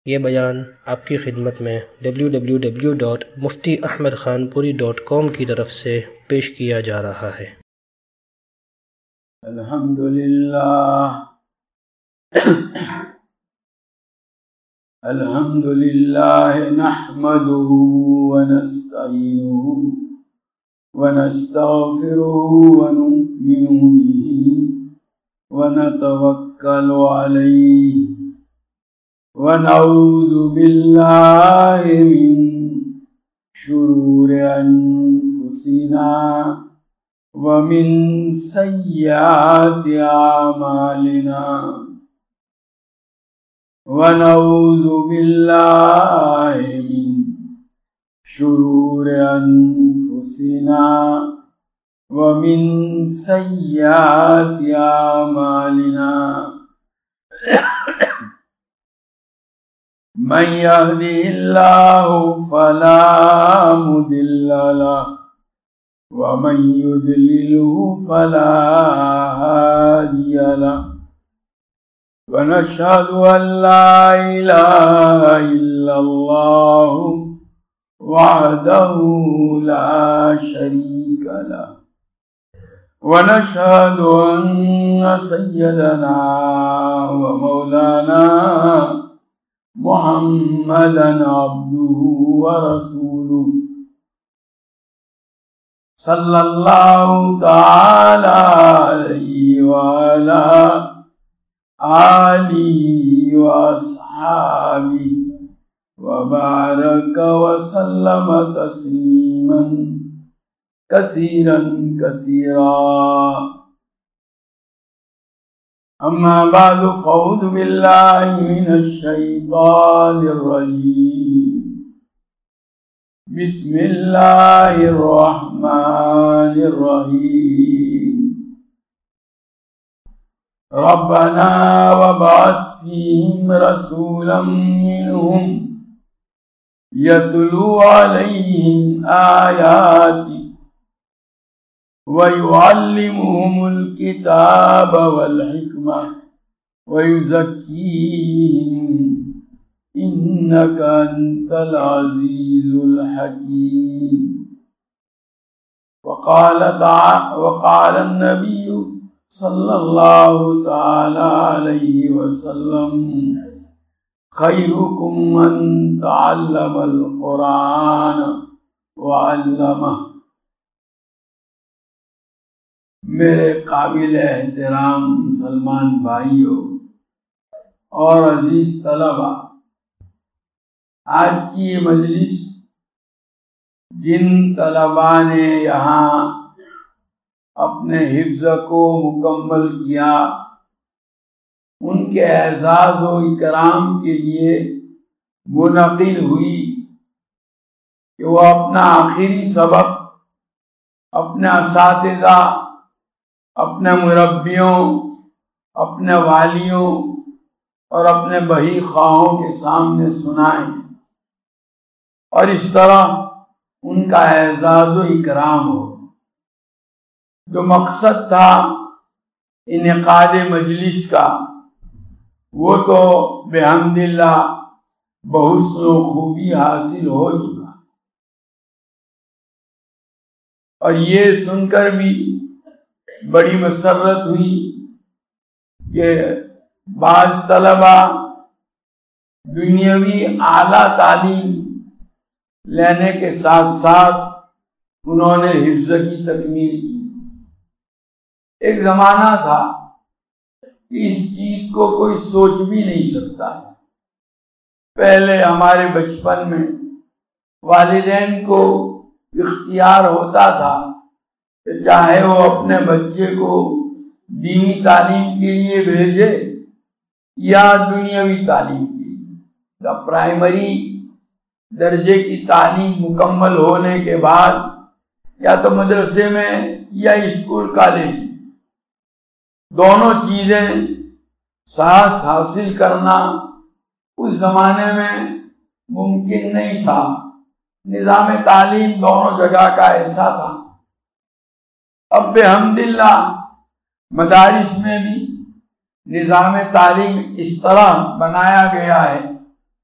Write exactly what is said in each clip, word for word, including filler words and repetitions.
یہ بیان آپ کی خدمت میں W W W dot Mufti Ahmed Khanpuri dot کام کی طرف سے پیش کیا جا رہا ہے۔ الحمدللہ الحمدللہ نحمده ونستعینه ونستغفره ونؤمن به ونتوکل علیہ ونعوذ باللہ من شرور انفسنا ومن سیئات اعمالنا ونعوذ باللہ من شرور انفسنا ومن سیئات اعمالنا من يهده الله فلا مضل له ومن يضلله فلا هادي له ونشهد أن لا إله إلا الله وحده لا شريك له ونشهد أن سيدنا ومولانا محمدا عبده ورسوله صلى الله تعالى عليه وعلى آله وأصحابه وبارك وسلم تسليما كثيرا كثيرا أما بعد فأعوذ بالله من الشيطان الرجيم بسم الله الرحمن الرحيم ربنا وابعث فيهم رسولا منهم يتلو عليهم آياتك ويعلمهم الكتاب والحكمة ويزكيهم إنك أنت العزيز الحكيم وقال تعالى وقال النبي صلى الله تعالى عليه وسلم خيركم من تعلم القرآن وعلمه۔ میرے قابل احترام مسلمان بھائیوں اور عزیز طلبہ، آج کی یہ مجلس جن طلباء نے یہاں اپنے حفظ کو مکمل کیا، ان کے اعزاز و اکرام کے لیے منعقد ہوئی کہ وہ اپنا آخری سبق اپنے اساتذہ، اپنے مربیوں، اپنے والیوں اور اپنے بہی خواہوں کے سامنے سنائیں اور اس طرح ان کا اعزاز و اکرام ہو۔ جو مقصد تھا انعقاد مجلس کا وہ تو بحمد اللہ بحسن و خوبی حاصل ہو چکا، اور یہ سن کر بھی بڑی مسرت ہوئی کہ بعض طلبہ دنیاوی اعلیٰ تعلیم لینے کے ساتھ ساتھ انہوں نے حفظ کی تکمیل کی۔ ایک زمانہ تھا کہ اس چیز کو کوئی سوچ بھی نہیں سکتا تھا۔ پہلے ہمارے بچپن میں والدین کو اختیار ہوتا تھا کہ چاہے وہ اپنے بچے کو دینی تعلیم کے لیے بھیجے یا دنیاوی تعلیم کے لیے۔ پرائمری درجے کی تعلیم مکمل ہونے کے بعد یا تو مدرسے میں یا اسکول کالج میں دونوں چیزیں ساتھ حاصل کرنا اس زمانے میں ممکن نہیں تھا۔ نظام تعلیم دونوں جگہ کا ایسا تھا۔ اب بحمداللہ مدارس میں بھی نظام تعلیم اس طرح بنایا گیا ہے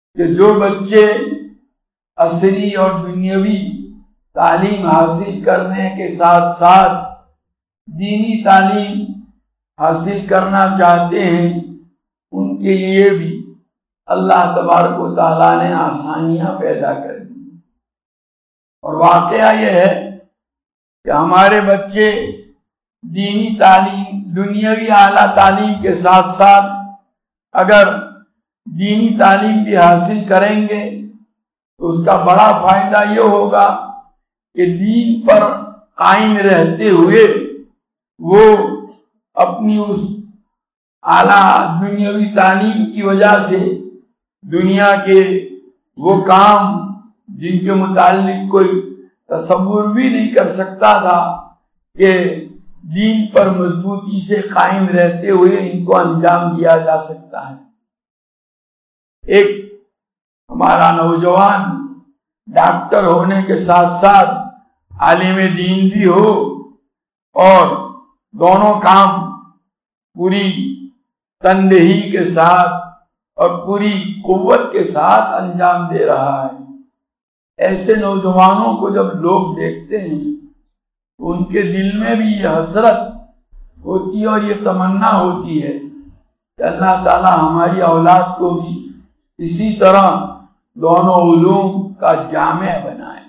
کہ جو بچے عصری اور دنیاوی تعلیم حاصل کرنے کے ساتھ ساتھ دینی تعلیم حاصل کرنا چاہتے ہیں ان کے لیے بھی اللہ تبارک و تعالیٰ نے آسانیاں پیدا کر دی. اور واقعہ یہ ہے کہ ہمارے بچے دینی تعلیم دنیاوی اعلیٰ تعلیم کے ساتھ ساتھ اگر دینی تعلیم بھی حاصل کریں گے تو اس کا بڑا فائدہ یہ ہوگا کہ دین پر قائم رہتے ہوئے وہ اپنی اس اعلیٰ دنیاوی تعلیم کی وجہ سے دنیا کے وہ کام جن کے متعلق کوئی تصور بھی نہیں کر سکتا تھا کہ دین پر مضبوطی سے قائم رہتے ہوئے ان کو انجام دیا جا سکتا ہے. ایک ہمارا نوجوان ڈاکٹر ہونے کے ساتھ ساتھ عالم دین بھی ہو اور دونوں کام پوری تندہی کے ساتھ اور پوری قوت کے ساتھ انجام دے رہا ہے. ایسے نوجوانوں کو جب لوگ دیکھتے ہیں تو ان کے دل میں بھی یہ حسرت ہوتی ہے اور یہ تمنا ہوتی ہے کہ اللہ تعالی ہماری اولاد کو بھی اسی طرح دونوں علوم کا جامع بنائے.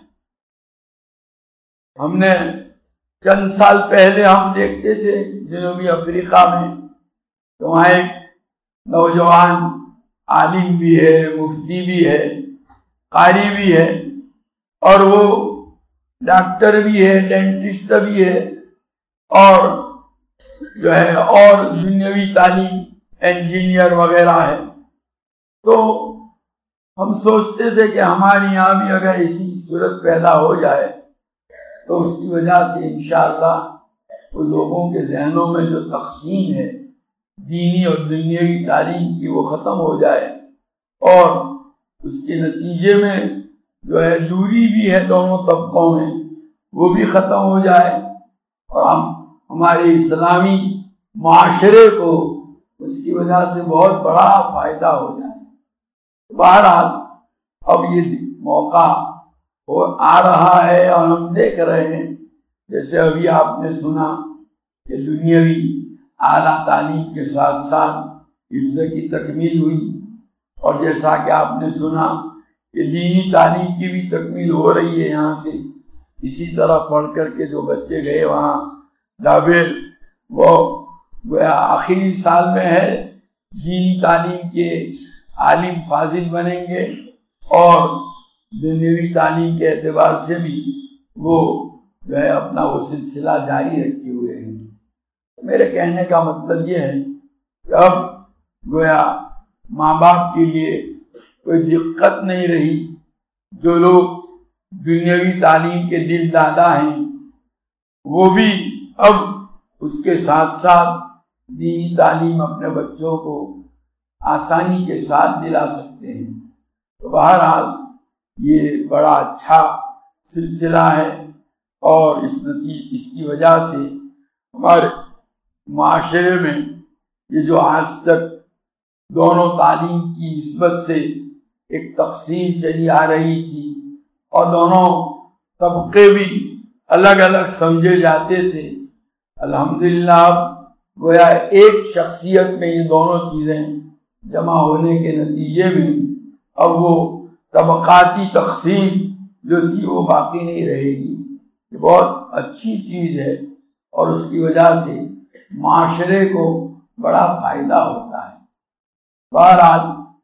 ہم نے چند سال پہلے ہم دیکھتے تھے جنوبی افریقہ میں تو وہاں ایک نوجوان عالم بھی ہے، مفتی بھی ہے، قاری بھی ہے اور وہ ڈاکٹر بھی ہے، ڈینٹسٹ بھی ہے اور جو ہے اور دنیاوی تعلیم انجینئر وغیرہ ہے. تو ہم سوچتے تھے کہ ہمارے یہاں بھی اگر ایسی صورت پیدا ہو جائے تو اس کی وجہ سے انشاءاللہ وہ لوگوں کے ذہنوں میں جو تقسیم ہے دینی اور دنیاوی تعلیم کی وہ ختم ہو جائے اور اس کے نتیجے میں جو ہے دوری بھی ہے دونوں طبقوں میں وہ بھی ختم ہو جائے اور ہم ہمارے اسلامی معاشرے کو اس کی وجہ سے بہت بڑا فائدہ ہو جائے. بہرحال اب یہ موقع آ رہا ہے اور ہم دیکھ رہے ہیں جیسے ابھی آپ نے سنا کہ دنیاوی اعلیٰ تعلیم کے ساتھ ساتھ حفظ کی تکمیل ہوئی اور جیسا کہ آپ نے سنا کہ دینی تعلیم کی بھی تکمیل ہو رہی ہے یہاں سے. اسی طرح پڑھ کر کے جو بچے گئے وہاں ڈابل وہ گویا آخری سال میں ہے دینی تعلیم کے عالم فاضل بنیں گے اور دنیاوی تعلیم کے اعتبار سے بھی وہ جو ہے اپنا وہ سلسلہ جاری رکھے ہوئے ہیں. میرے کہنے کا مطلب یہ ہے کہ اب گویا ماں باپ کے لیے کوئی دقت نہیں رہی. جو لوگ دنیاوی تعلیم کے دل دادا ہیں وہ بھی اب اس کے ساتھ ساتھ دینی تعلیم اپنے بچوں کو آسانی کے ساتھ دلا سکتے ہیں. تو بہرحال یہ بڑا اچھا سلسلہ ہے اور اس نتیجے اس کی وجہ سے ہمارے معاشرے میں یہ جو آج تک دونوں تعلیم کی نسبت سے ایک تقسیم چلی آ رہی تھی اور دونوں طبقے بھی الگ الگ سمجھے جاتے تھے، الحمدللہ اب گویا ایک شخصیت میں یہ دونوں چیزیں جمع ہونے کے نتیجے میں اب وہ طبقاتی تقسیم جو تھی وہ باقی نہیں رہے گی. یہ بہت اچھی چیز ہے اور اس کی وجہ سے معاشرے کو بڑا فائدہ ہوتا ہے. بہرحال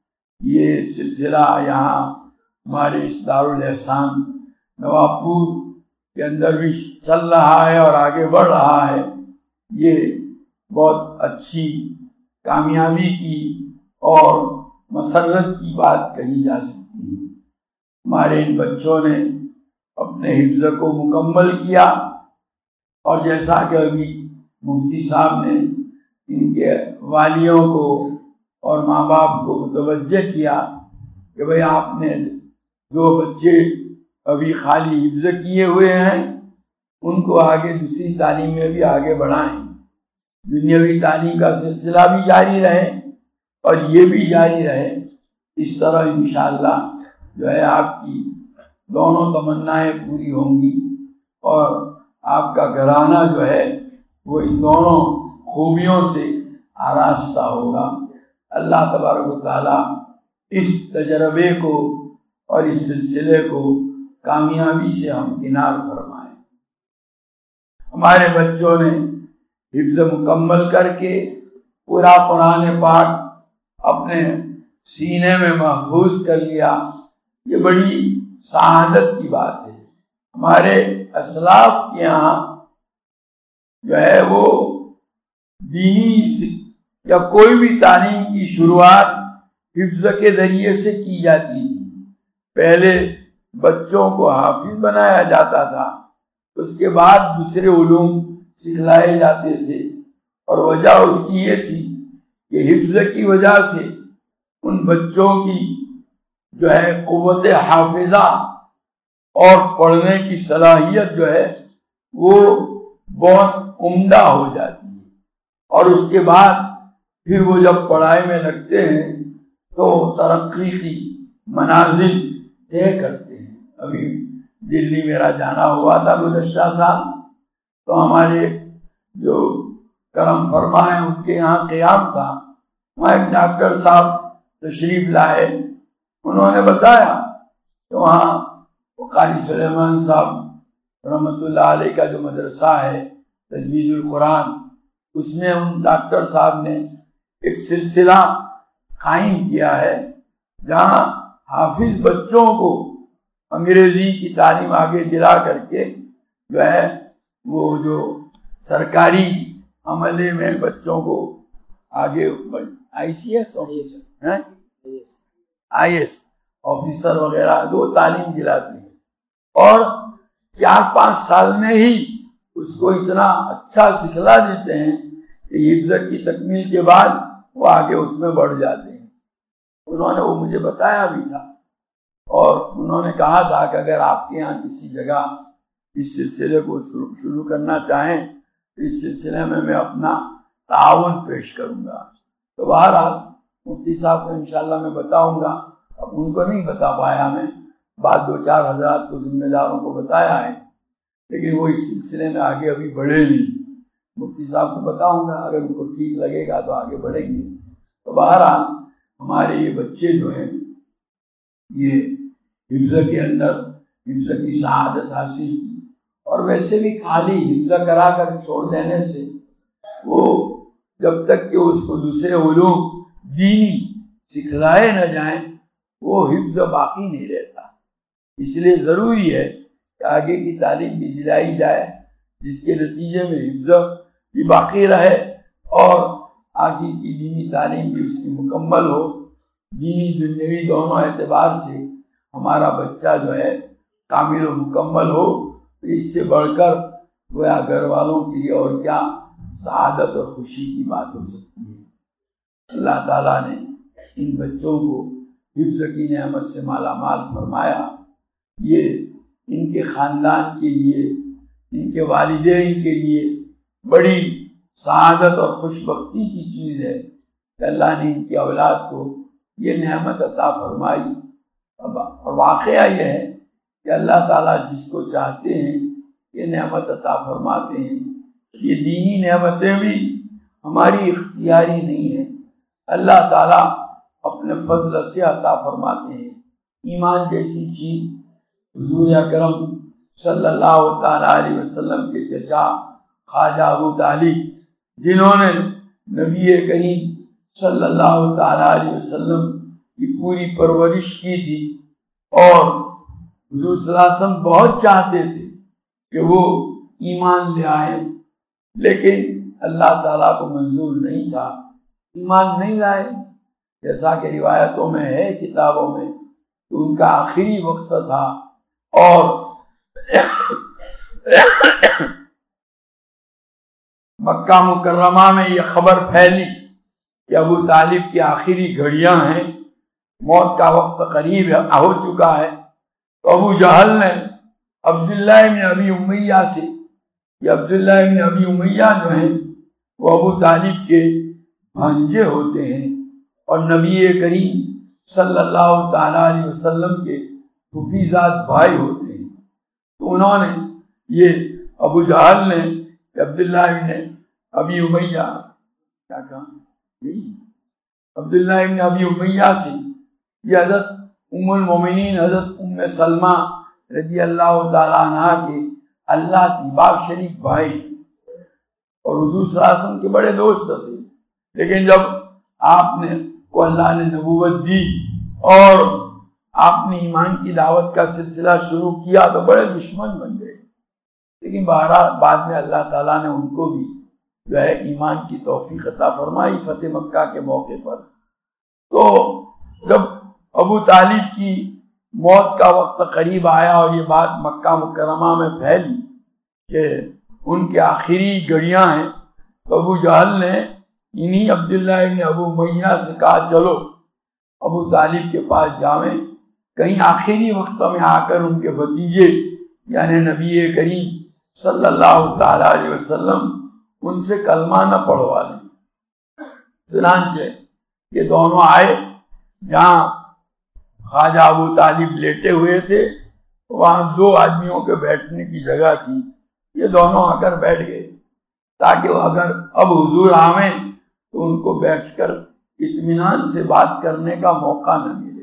یہ سلسلہ یہاں ہمارے اس دارالاحسان نوابپور کے اندر بھی چل رہا ہے اور آگے بڑھ رہا ہے. یہ بہت اچھی کامیابی کی اور مسرت کی بات کہی جا سکتی ہے. ہمارے ان بچوں نے اپنے حفظ کو مکمل کیا اور جیسا کہ ابھی مفتی صاحب نے ان کے والیوں کو اور ماں باپ کو متوجہ کیا کہ بھئی آپ نے جو بچے ابھی خالی حفظ کیے ہوئے ہیں ان کو آگے دوسری تعلیم میں بھی آگے بڑھائیں، دنیاوی تعلیم کا سلسلہ بھی جاری رہے اور یہ بھی جاری رہے. اس طرح انشاءاللہ جو ہے آپ کی دونوں تمنائیں پوری ہوں گی اور آپ کا گھرانہ جو ہے وہ ان دونوں خوبیوں سے آراستہ ہوگا۔ اللہ تبارک و تعالیٰ اس تجربے کو اور اس سلسلے کو کامیابی سے ہمکنار فرمائے۔ ہمارے بچوں نے حفظ مکمل کر کے پورا قرآن پاک اپنے سینے میں محفوظ کر لیا، یہ بڑی سعادت کی بات ہے۔ ہمارے اسلاف کے یہاں جو ہے وہ دینی یا کوئی بھی تعلیم کی شروعات حفظ کے ذریعے سے کی جاتی تھی۔ پہلے بچوں کو حافظ بنایا جاتا تھا، اس کے بعد دوسرے علوم سکھلائے جاتے تھے، اور وجہ اس کی یہ تھی کہ حفظ کی وجہ سے ان بچوں کی جو ہے قوت حافظہ اور پڑھنے کی صلاحیت جو ہے وہ بہت عمدہ ہو جاتی ہے، اور اس کے بعد پھر وہ جب پڑھائی میں لگتے ہیں تو ترقی کی منازل طے کرتے ہیں۔ ابھی دلی میرا جانا ہوا تھا گزشتہ سال، تو ہمارے جو کرم فرما ہیں ان کے یہاں قیام تھا، وہاں ایک ڈاکٹر صاحب تشریف لائے، انہوں نے بتایا کہ وہاں قاری سلیمان صاحب رحمۃ اللہ علیہ کا جو مدرسہ ہے تجوید القرآن، اس میں ان ڈاکٹر صاحب نے ایک سلسلہ قائم کیا ہے جہاں حافظ بچوں کو انگریزی کی تعلیم آگے دلا کر کے جو ہے وہ جو سرکاری عملے میں بچوں کو آگے I C S I S officer وغیرہ جو تعلیم دلاتے ہیں، اور چار پانچ سال میں ہی اس کو اتنا اچھا سکھلا دیتے ہیں کہ حفظ کی تکمیل کے بعد وہ آگے اس میں بڑھ جاتے ہیں۔ انہوں نے وہ مجھے بتایا بھی تھا، اور انہوں نے کہا تھا کہ اگر آپ کے یہاں کسی جگہ اس سلسلے کو شروع کرنا چاہیں تو اس سلسلے میں میں اپنا تعاون پیش کروں گا۔ تو بہرحال مفتی صاحب کو انشاءاللہ میں بتاؤں گا، اب ان کو نہیں بتا پایا میں، بعد دو چار حضرات کو ذمہ داروں کو بتایا ہے، لیکن وہ اس سلسلے میں آگے ابھی بڑھے نہیں۔ مفتی صاحب کو بتاؤں گا، اگر ان کو ٹھیک لگے گا تو آگے بڑھیں گے۔ تو بہرحال ہمارے یہ بچے جو ہیں یہ حفظ کے اندر حفظ کی سعادت حاصل کی، اور ویسے بھی خالی حفظ کرا کر چھوڑ دینے سے وہ جب تک کہ اس کو دوسرے علوم دینی سکھلائے نہ جائیں وہ حفظ باقی نہیں رہتا۔ اس لیے ضروری ہے کہ آگے کی تعلیم بھی دلائی جائے جس کے نتیجے میں حفظ بھی باقی رہے اور آگے کی دینی تعلیم بھی اس کی مکمل ہو۔ دینی دنیوی دونوں اعتبار سے ہمارا بچہ جو ہے کامل و مکمل ہو، تو اس سے بڑھ کر گویا گھر والوں کے لیے اور کیا سعادت اور خوشی کی بات ہو سکتی ہے۔ اللہ تعالیٰ نے ان بچوں کو حفظ کی نعمت سے مالا مال فرمایا، یہ ان کے خاندان کے لیے، ان کے والدین کے لیے بڑی سعادت اور خوش بختی کی چیز ہے کہ اللہ نے ان کی اولاد کو یہ نعمت عطا فرمائی۔ اور واقعہ یہ ہے کہ اللہ تعالیٰ جس کو چاہتے ہیں یہ نعمت عطا فرماتے ہیں۔ یہ دینی نعمتیں بھی ہماری اختیاری نہیں ہیں، اللہ تعالیٰ اپنے فضل سے عطا فرماتے ہیں۔ ایمان جیسی چیز حضور اکرم صلی اللہ تعالیٰ علیہ وسلم کے چچا خواجہ ابو طالب، جنہوں نے نبی کریم صلی اللہ تعالیٰ علیہ وسلم کی پوری پرورش کی تھی، اور حضور صلی اللہ علیہ وسلم بہت چاہتے تھے کہ وہ ایمان لے آئیں، لیکن اللہ تعالیٰ کو منظور نہیں تھا، ایمان نہیں لائے۔ جیسا کہ روایتوں میں ہے، کتابوں میں، کہ ان کا آخری وقت تھا، اور مکہ مکرمہ میں یہ خبر پھیلی کہ ابو طالب کی آخری گھڑیاں ہیں، موت کا وقت قریب ہو چکا ہے۔ تو ابو جہل نے عبداللہ ابن ابی امیہ سے، یہ عبداللہ ابن ابی امیہ جو ہیں وہ ابو طالب کے بھانجے ہوتے ہیں، اور نبی کریم صلی اللہ تعالیٰ علیہ وسلم کے حفیظات بھائی ہوتے ہیں. تو انہوں نے یہ ابو جہل نے عبداللہ ابن ابی امیہ کیا کہا یہی عبداللہ ابن ابی امیہ سے یہ حضرت ام المومنین حضرت ام سلمہ رضی اللہ تعالیٰ عنہ کے اللہ کی باپ شریف بھائی ہیں اور حضور صلی اللہ علیہ وسلم کے بڑے دوست تھے. لیکن جب آپ نے کو اللہ نے نبوت دی اور آپ نے ایمان کی دعوت کا سلسلہ شروع کیا تو بڑے دشمن بن گئے. لیکن بہرحال بعد میں اللہ تعالیٰ نے ان کو بھی جو ہے ایمان کی توفیق عطا فرمائی فتح مکہ کے موقع پر. تو جب ابو طالب کی موت کا وقت قریب آیا اور یہ بات مکہ مکرمہ میں پھیلی کہ ان کے آخری گھڑیاں ہیں تو ابو جہل نے انہی عبداللہ ابن ابو امیہ سے کہا چلو ابو طالب کے پاس جاویں کہیں آخری وقت میں آ کر ان کے بھتیجے یعنی نبی کریم صلی اللہ تعالیٰ علیہ وسلم ان سے کلمہ نہ پڑھوا لیں. چنانچہ یہ دونوں آئے جہاں خواجہ ابو طالب لیٹے ہوئے تھے وہاں دو آدمیوں کے بیٹھنے کی جگہ تھی. یہ دونوں آ کر بیٹھ گئے تاکہ وہ اگر اب حضور آویں تو ان کو بیٹھ کر اطمینان سے بات کرنے کا موقع نہ ملے.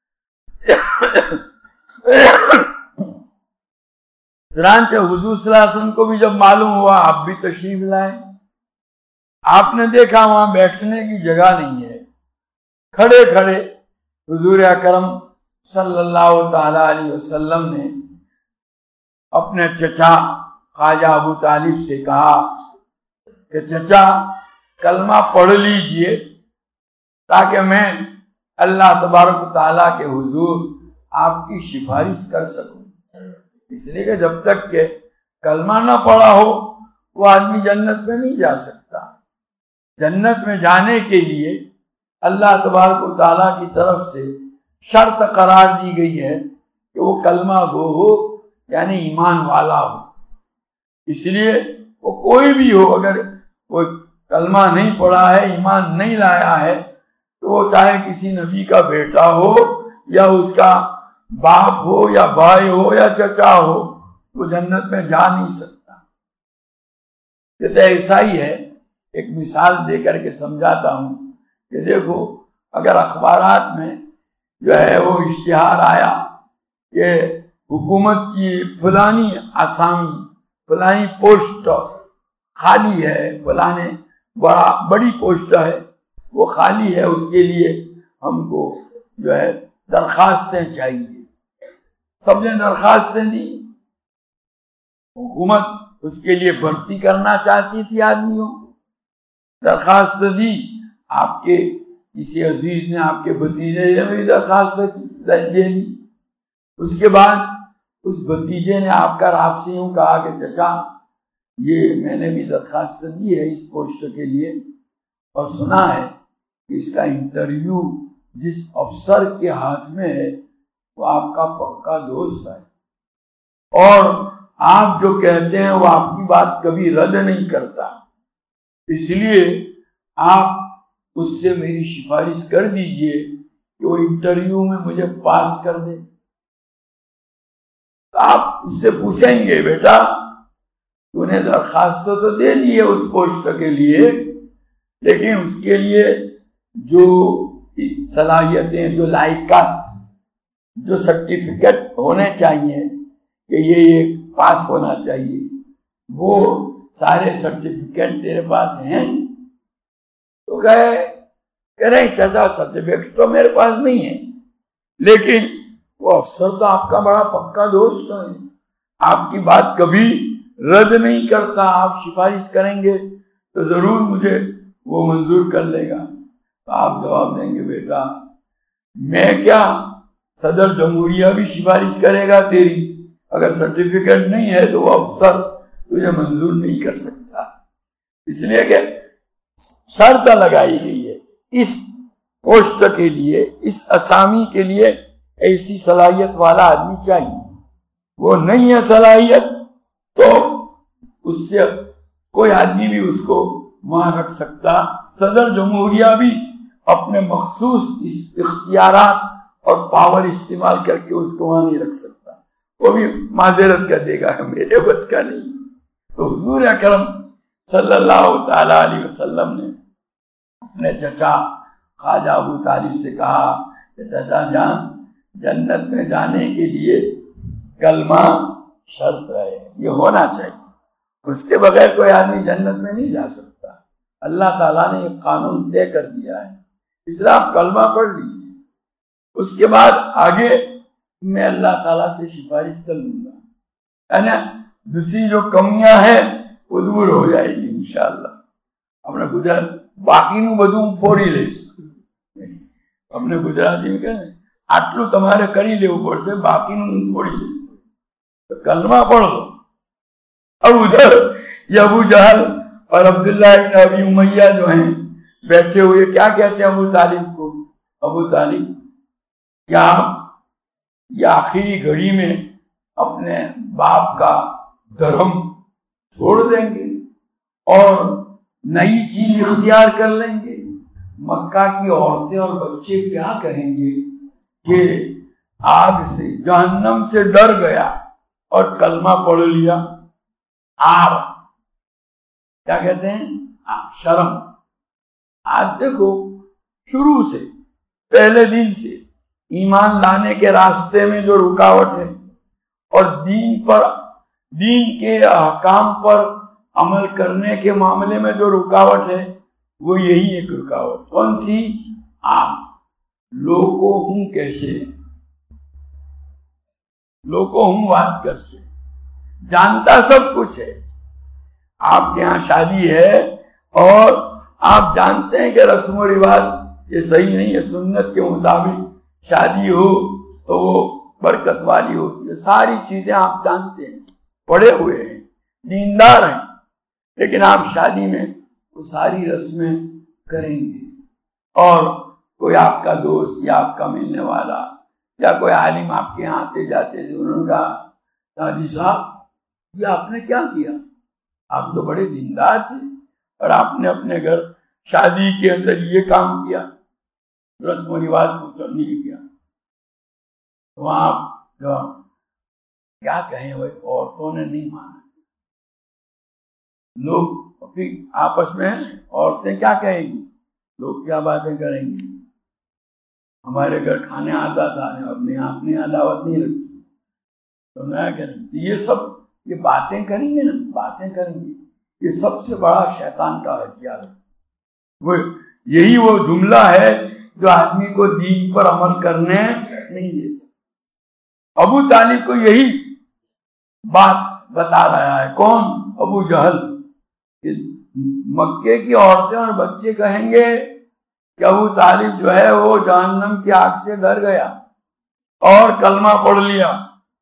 چنانچہ حضور صلی اللہ علیہ وسلم کو بھی جب معلوم ہوا آپ بھی تشریف لائے. آپ نے دیکھا وہاں بیٹھنے کی جگہ نہیں ہے. کھڑے کھڑے حضور اکرم صلی اللہ تعالیٰ علیہ وسلم نے اپنے چچا خواجہ ابو طالب سے کہا کہ چچا کلمہ پڑھ لیجئے تاکہ میں اللہ تبارک و تعالیٰ کے حضور آپ کی سفارش کر سکوں. اس لیے کہ جب تک کہ کلمہ نہ پڑھا ہو وہ آدمی جنت میں نہیں جا سکتا. جنت میں جانے کے لیے اللہ تبارک و تعالیٰ کی طرف سے شرط قرار دی گئی ہے کہ وہ کلمہ گو ہو یعنی ایمان والا ہو. اس لیے وہ کوئی بھی ہو اگر وہ کلمہ نہیں پڑھا ہے ایمان نہیں لایا ہے تو وہ چاہے کسی نبی کا بیٹا ہو یا اس کا باپ ہو یا بھائی ہو یا چچا ہو وہ جنت میں جا نہیں سکتا. یہ تو ایسا ہی ہے. ایک مثال دے کر کے سمجھاتا ہوں کہ دیکھو اگر اخبارات میں جو ہے وہ اشتہار آیا کہ حکومت کی فلانی آسامی فلانی پوسٹ خالی ہے فلانے بڑا بڑی پوسٹ ہے وہ خالی ہے اس کے لیے ہم کو جو ہے درخواستیں چاہیے. سب نے درخواستیں دی. حکومت اس کے لیے بھرتی کرنا چاہتی تھی آدمیوں. درخواست دی. آپ کے کسی عزیز نے آپ کے بھتیجے نے بھی درخواست دے دی. اس کے بعد اس بھتیجے نے آپ کر آپ سے یوں کہا کہ چچا یہ میں نے بھی درخواست دی ہے اس پوسٹ کے لیے اور سنا ہے کہ اس کا انٹرویو جس افسر کے ہاتھ میں ہے وہ آپ کا پکا دوست ہے اور آپ جو کہتے ہیں وہ آپ کی بات کبھی رد نہیں کرتا. اس لیے آپ اس سے میری سفارش کر دیجئے کہ وہ انٹرویو میں مجھے پاس کر دے. آپ اس سے پوچھیں گے بیٹا تو نے درخواست تو دے دی ہے اس پوسٹ کے لیے لیکن اس کے لیے جو صلاحیتیں جو لائقات جو سرٹیفکیٹ ہونے چاہیے کہ یہ ایک پاس ہونا چاہیے وہ سارے سرٹیفکیٹ تیرے پاس ہیں. تو کہے کہہ رہے چچا سرٹیفکیٹ تو میرے پاس نہیں ہے لیکن وہ افسر تو آپ کا بڑا پکا دوست ہے آپ کی بات کبھی رد نہیں کرتا. آپ سفارش کریں گے تو ضرور مجھے وہ منظور کر لے گا. تو آپ جواب دیں گے بیٹا میں کیا صدر جمہوریہ بھی سفارش کرے گا تیری اگر سرٹیفکیٹ نہیں ہے تو وہ افسر تجھے منظور نہیں کر سکتا. اس لیے کہ شرط لگائی گئی ہے اس پوسٹ کے لیے اس اسامی کے لیے ایسی صلاحیت والا آدمی چاہیے. وہ نہیں ہے صلاحیت تو اس سے کوئی آدمی بھی اس کو وہاں رکھ سکتا. صدر جمہوریہ بھی اپنے مخصوص اختیارات اور پاور استعمال کر کے اس کو وہاں نہیں رکھ سکتا، وہ بھی معذرت کر دے گا میرے بس کا نہیں۔ تو حضور اکرم صلی اللہ تعالی علیہ وسلم نے اپنے چچا خواجہ ابو طالب سے کہا کہ چچا جان، جنت میں جانے کے لیے کلمہ شرط ہے، یہ ہونا چاہیے، اس کے بغیر کوئی آدمی جنت میں نہیں جا سکتا۔ اللہ تعالیٰ نے ایک قانون طے کر دیا ہے، اس لیے آپ کلمہ پڑھ لیجیے، اس کے بعد آگے میں اللہ تعالیٰ سے سفارش کر لوں گا، ہے نا؟ دوسری جو کمیاں ہیں وہ دور ہو جائے گی انشاءاللہ۔ اپنے گجرات باقی نو بدوں پھوڑی لیس، اپنے گجراتی میں کہتے ہیں آٹلو تمہارے کری لے اوپر سے، باقی نو پھوڑی لیس، تو کلمہ پڑھ دو۔ اب ادھر یہ ابو جہل اور عبداللہ ابن ابی امیہ جو ہیں بیٹھے ہوئے کیا کہتے ہیں ابو طالب کو، ابو طالب کیا یہ آخری گھڑی میں اپنے باپ کا دھرم چھوڑ دیں گے اور نئی چیز اختیار کر لیں گے؟ مکہ کی عورتیں اور بچے کیا کہیں گے کہ آگ سے، جہنم سے ڈر گیا اور کلمہ پڑھ لیا؟ آر کیا کہتے ہیں؟ شرم۔ آج دیکھو شروع سے پہلے دن سے ایمان لانے کے راستے میں جو رکاوٹ ہے اور دین پر، دین کے احکام پر عمل کرنے کے معاملے میں جو رکاوٹ ہے وہ یہی ایک رکاوٹ۔ کون سی؟ آپ لوگ کو ہوں کیسے، لوگ کو ہوں بات کر سے، جانتا سب کچھ ہے۔ آپ کے ہاں شادی ہے اور آپ جانتے ہیں کہ رسم و رواج یہ صحیح نہیں ہے، سنت کے مطابق شادی ہو تو وہ برکت والی ہوتی ہے، ساری چیزیں آپ جانتے ہیں، پڑھے ہوئے ہیں، دیندار ہیں، لیکن آپ شادی میں وہ ساری رسمیں کریں گے اور کوئی آپ کا دوست یا آپ کا ملنے والا یا کوئی عالم آپ کے یہاں آتے جاتے تھے، انہوں نے کہا دادی صاحب یہ آپ نے کیا کیا؟ آپ تو بڑے دیندار تھے اور آپ نے اپنے گھر شادی کے اندر یہ کام کیا، رسم و رواج کو نہیں کیا۔ وہاں آپ کیا کہیں بھائی، عورتوں نے نہیں مانا، لوگ پھر آپس میں عورتیں کیا کہیں گی، لوگ کیا باتیں کریں گی، ہمارے گھر کھانے آتا تھا اپنے آپ نے دعوت نہیں رکھی، تو میں کہہ رہی یہ سب یہ باتیں کریں گے نا، باتیں کریں گے، یہ سب سے بڑا شیطان کا ہتھیار ہے۔ وہ یہی وہ جملہ ہے جو آدمی کو دین پر عمل کرنے نہیں دیتا۔ ابو طالب کو یہی بات بتا رہا ہے کون؟ ابو جہل، کہ مکے کی عورتیں اور بچے کہیں گے کہ ابو طالب جو ہے وہ جہنم کی آگ سے ڈر گیا اور کلمہ پڑھ لیا،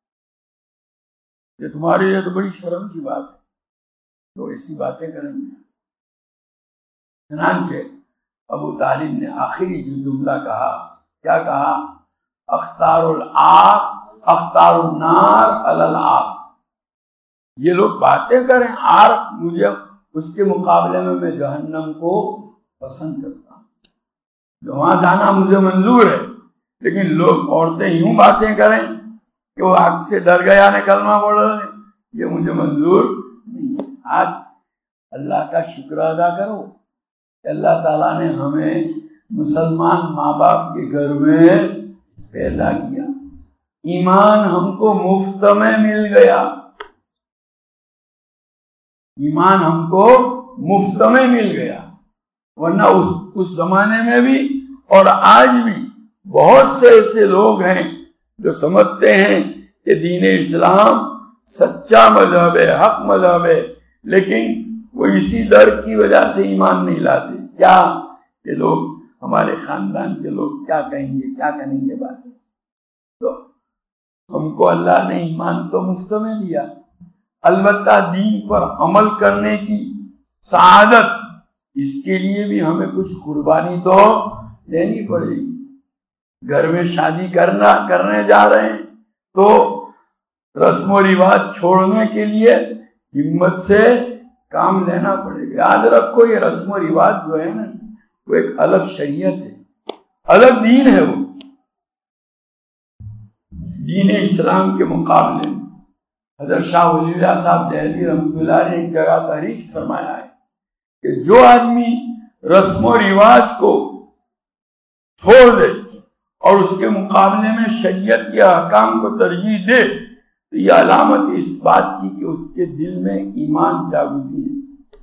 یہ تمہارے لیے تو بڑی شرم کی بات ہے، تو ایسی باتیں کریں گے۔ چنانچہ ابو طالب نے آخری جو جملہ کہا، کیا کہا؟ اختار العار اختار النار علی العار۔ یہ لوگ باتیں کریں آر، مجھے اس کے مقابلے میں میں جہنم کو پسند کرتا ہوں، جو وہاں جانا مجھے منظور ہے، لیکن لوگ عورتیں یوں باتیں کریں کہ وہ آگ سے ڈر گیا نے کلمہ پڑھ رہے، یہ مجھے منظور نہیں ہے۔ آج اللہ کا شکر ادا کرو کہ اللہ تعالیٰ نے ہمیں مسلمان ماں باپ کے گھر میں پیدا کیا، ایمان ہم کو مفت میں مل گیا، ایمان ہم کو مفت میں مل گیا، ورنہ اس اس زمانے میں بھی اور آج بھی بہت سے ایسے لوگ ہیں جو سمجھتے ہیں کہ دین اسلام سچا مذہب ہے، حق مذہب ہے، لیکن وہ اسی ڈر کی وجہ سے ایمان نہیں لاتے، کیا کہ لوگ ہمارے خاندان کے لوگ کیا کہیں گے، کیا کہیں گے باتیں۔ تو ہم کو اللہ نے ایمان تو مفت میں دیا، البتہ دین پر عمل کرنے کی سعادت، اس کے لیے بھی ہمیں کچھ قربانی تو دینی پڑے گی۔ گھر میں شادی کرنا کرنے جا رہے ہیں تو رسم و رواج چھوڑنے کے لیے ہمت سے کام لینا پڑے گا۔ یاد رکھو یہ رسم و رواج جو ہے نا وہ ایک الگ شریعت ہے، الگ دین ہے وہ دین اسلام کے مقابلے میں۔ حضرت شاہ ولی اللہ صاحب دہلوی رحمۃ اللہ نے ایک جگہ تحریر فرمایا ہے کہ جو آدمی رسم و رواج کو چھوڑ دے اور اس کے مقابلے میں شریعت کے احکام کو ترجیح دے تو یہ علامت اس بات کی کہ اس کے دل میں ایمان جاگزی ہے۔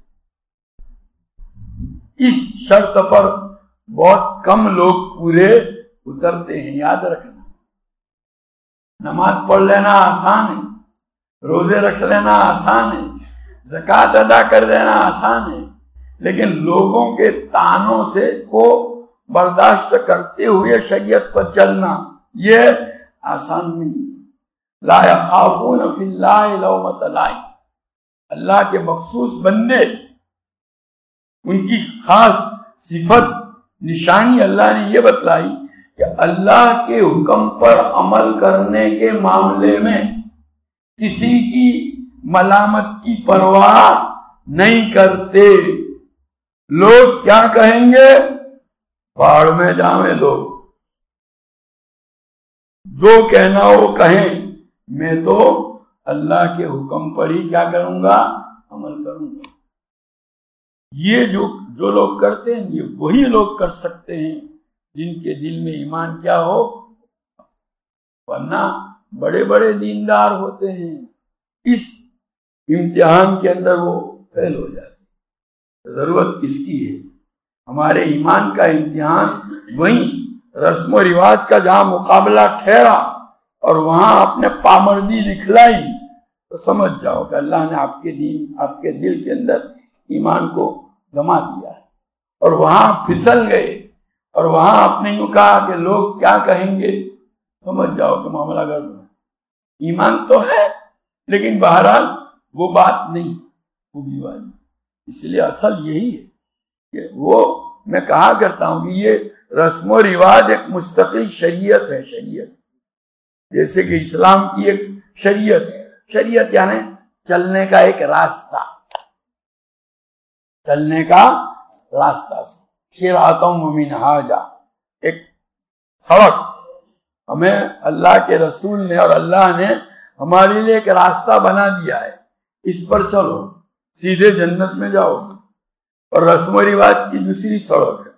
اس شرط پر بہت کم لوگ پورے اترتے ہیں، یاد رکھنا۔ نماز پڑھ لینا آسان ہے، روزے رکھ لینا آسان ہے، زکوٰۃ ادا کر دینا آسان ہے، لیکن لوگوں کے تانوں سے کو برداشت کرتے ہوئے شریعت پر چلنا یہ آسان نہیں ہے۔ لا یخافون فی اللہ لومۃ لائم، اللہ کے مخصوص بندے، ان کی خاص صفت نشانی اللہ نے یہ بتلائی کہ اللہ کے حکم پر عمل کرنے کے معاملے میں کسی کی ملامت کی پرواہ نہیں کرتے۔ لوگ کیا کہیں گے، باڑ میں جاویں لوگ، جو کہنا وہ کہیں، میں تو اللہ کے حکم پر ہی کیا کروں گا، عمل کروں گا۔ یہ جو جو لوگ کرتے ہیں یہ وہی لوگ کر سکتے ہیں جن کے دل میں ایمان کیا ہو، ورنہ بڑے بڑے دیندار ہوتے ہیں، اس امتحان کے اندر وہ فیل ہو جاتے۔ ضرورت اس کی ہے ہمارے ایمان کا امتحان وہیں رسم و رواج کا جہاں مقابلہ ٹھہرا اور وہاں اپنے پامردی دکھلائی تو سمجھ جاؤ کہ اللہ نے آپ کے دین آپ کے دل کے اندر ایمان کو جمع دیا ہے، اور وہاں پھسل گئے اور وہاں آپ نے یوں کہا کہ لوگ کیا کہیں گے، سمجھ جاؤ کہ معاملہ گڑبڑ ہے۔ ایمان تو ہے لیکن بہرحال وہ بات نہیں خوبی والی۔ اس لیے اصل یہی ہے کہ وہ میں کہا کرتا ہوں کہ یہ رسم و رواج ایک مستقل شریعت ہے، شریعت جیسے کہ اسلام کی ایک شریعت ہے۔ شریعت یعنی چلنے کا ایک راستہ، چلنے کا راستہ، شرعۃ ومنہاجا، ایک سڑک ہمیں اللہ کے رسول نے اور اللہ نے ہمارے لیے ایک راستہ بنا دیا ہے، اس پر چلو سیدھے جنت میں جاؤ گے۔ اور رسم و رواج کی دوسری سڑک ہے،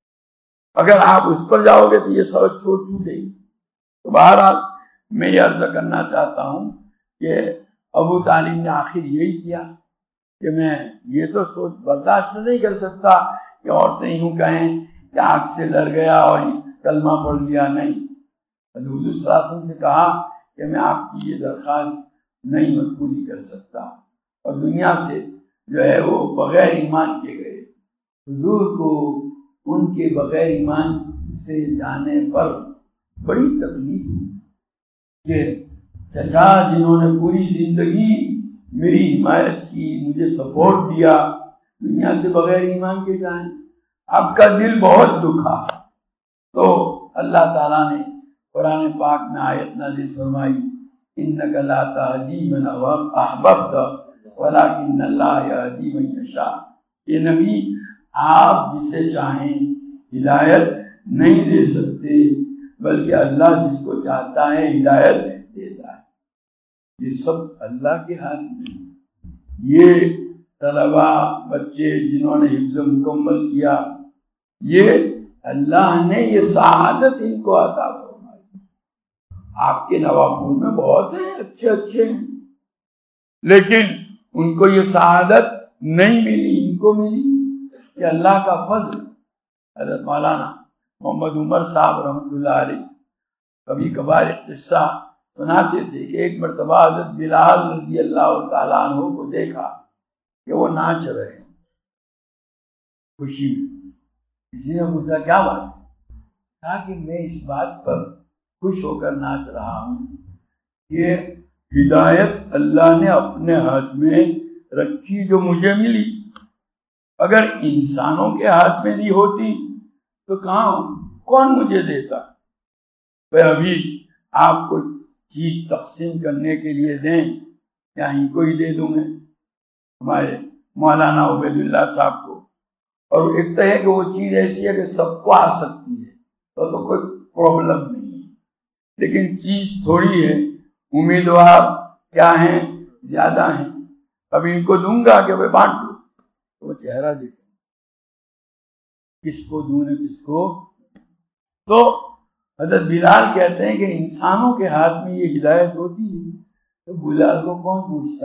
اگر آپ اس پر جاؤ گے تو یہ سڑک چھوڑ چھوٹے گی۔ تو بہرحال میں یہ عرض کرنا چاہتا ہوں کہ ابو طالب نے آخر یہی کیا کہ میں یہ تو سوچ برداشت نہیں کر سکتا کہ عورتیں یوں کہیں کہ آنکھ سے ڈر گیا اور کلمہ پڑھ لیا، نہیں۔ حضور صلی اللہ علیہ وسلم سے کہا کہ میں آپ کی یہ درخواست نہیں میں پوری کر سکتا، اور دنیا سے جو ہے وہ بغیر ایمان کے گئے۔ حضور کو ان کے بغیر ایمان سے جانے پر بڑی تکلیف ہوئی کہ چچا جنہوں نے پوری زندگی میری حمایت کی، مجھے سپورٹ دیا، دنیا سے بغیر ایمان کے جائیں۔ آپ کا دل بہت دکھا تو اللہ تعالیٰ نے قرآن پاک میں آیت نازل فرمائی، انک لا تہدی من احببت ولکن اللہ یہدی من یشاء۔ یہ نبی آپ جسے چاہیں ہدایت نہیں دے سکتے، بلکہ اللہ جس کو چاہتا ہے ہدایت دیتا ہے۔ یہ سب اللہ کے ہاتھ میں ہے۔ یہ طلباء بچے جنہوں نے حفظ مکمل کیا، یہ اللہ نے یہ سعادت ان کو عطا فرمائی۔ آپ کے نوابوں میں بہت ہیں، اچھے اچھے ہیں، لیکن ان کو یہ سعادت نہیں ملی، ان کو ملی کہ اللہ کا فضل۔ حضرت مولانا محمد عمر صاحب رحمۃ اللہ علیہ کبھی کبھار ایک قصہ سناتے تھے کہ ایک مرتبہ حضرت بلال رضی اللہ تعالیٰ عنہ کو دیکھا کہ وہ ناچ رہے ہیں خوشی میں۔ کسی نے پوچھا کیا بات ہے؟ کہا کہ میں اس بات پر خوش ہو کر ناچ رہا ہوں کہ ہدایت اللہ نے اپنے ہاتھ میں رکھی جو مجھے ملی۔ اگر انسانوں کے ہاتھ میں دی ہوتی تو کہاں کون مجھے دیتا؟ میں ابھی آپ کو چیز تقسیم کرنے کے لیے دیں یا ان کو ہی دے دوں میں، ہمارے مولانا عبید اللہ صاحب کو۔ اور ایک تو ہے کہ وہ چیز ایسی ہے کہ سب کو آ سکتی ہے، تو تو کوئی پرابلم نہیں ہے، لیکن چیز تھوڑی ہے، امیدوار کیا ہیں، زیادہ ہیں، اب ان کو دوں گا کہ بھائی بانٹ دو، تو وہ چہرہ دیکھیں کس کو دوں نے کس کو. تو حضرت بلال کہتے ہیں کہ انسانوں کے ہاتھ میں یہ ہدایت ہوتی ہے تو بلال کو کون پوچھتا،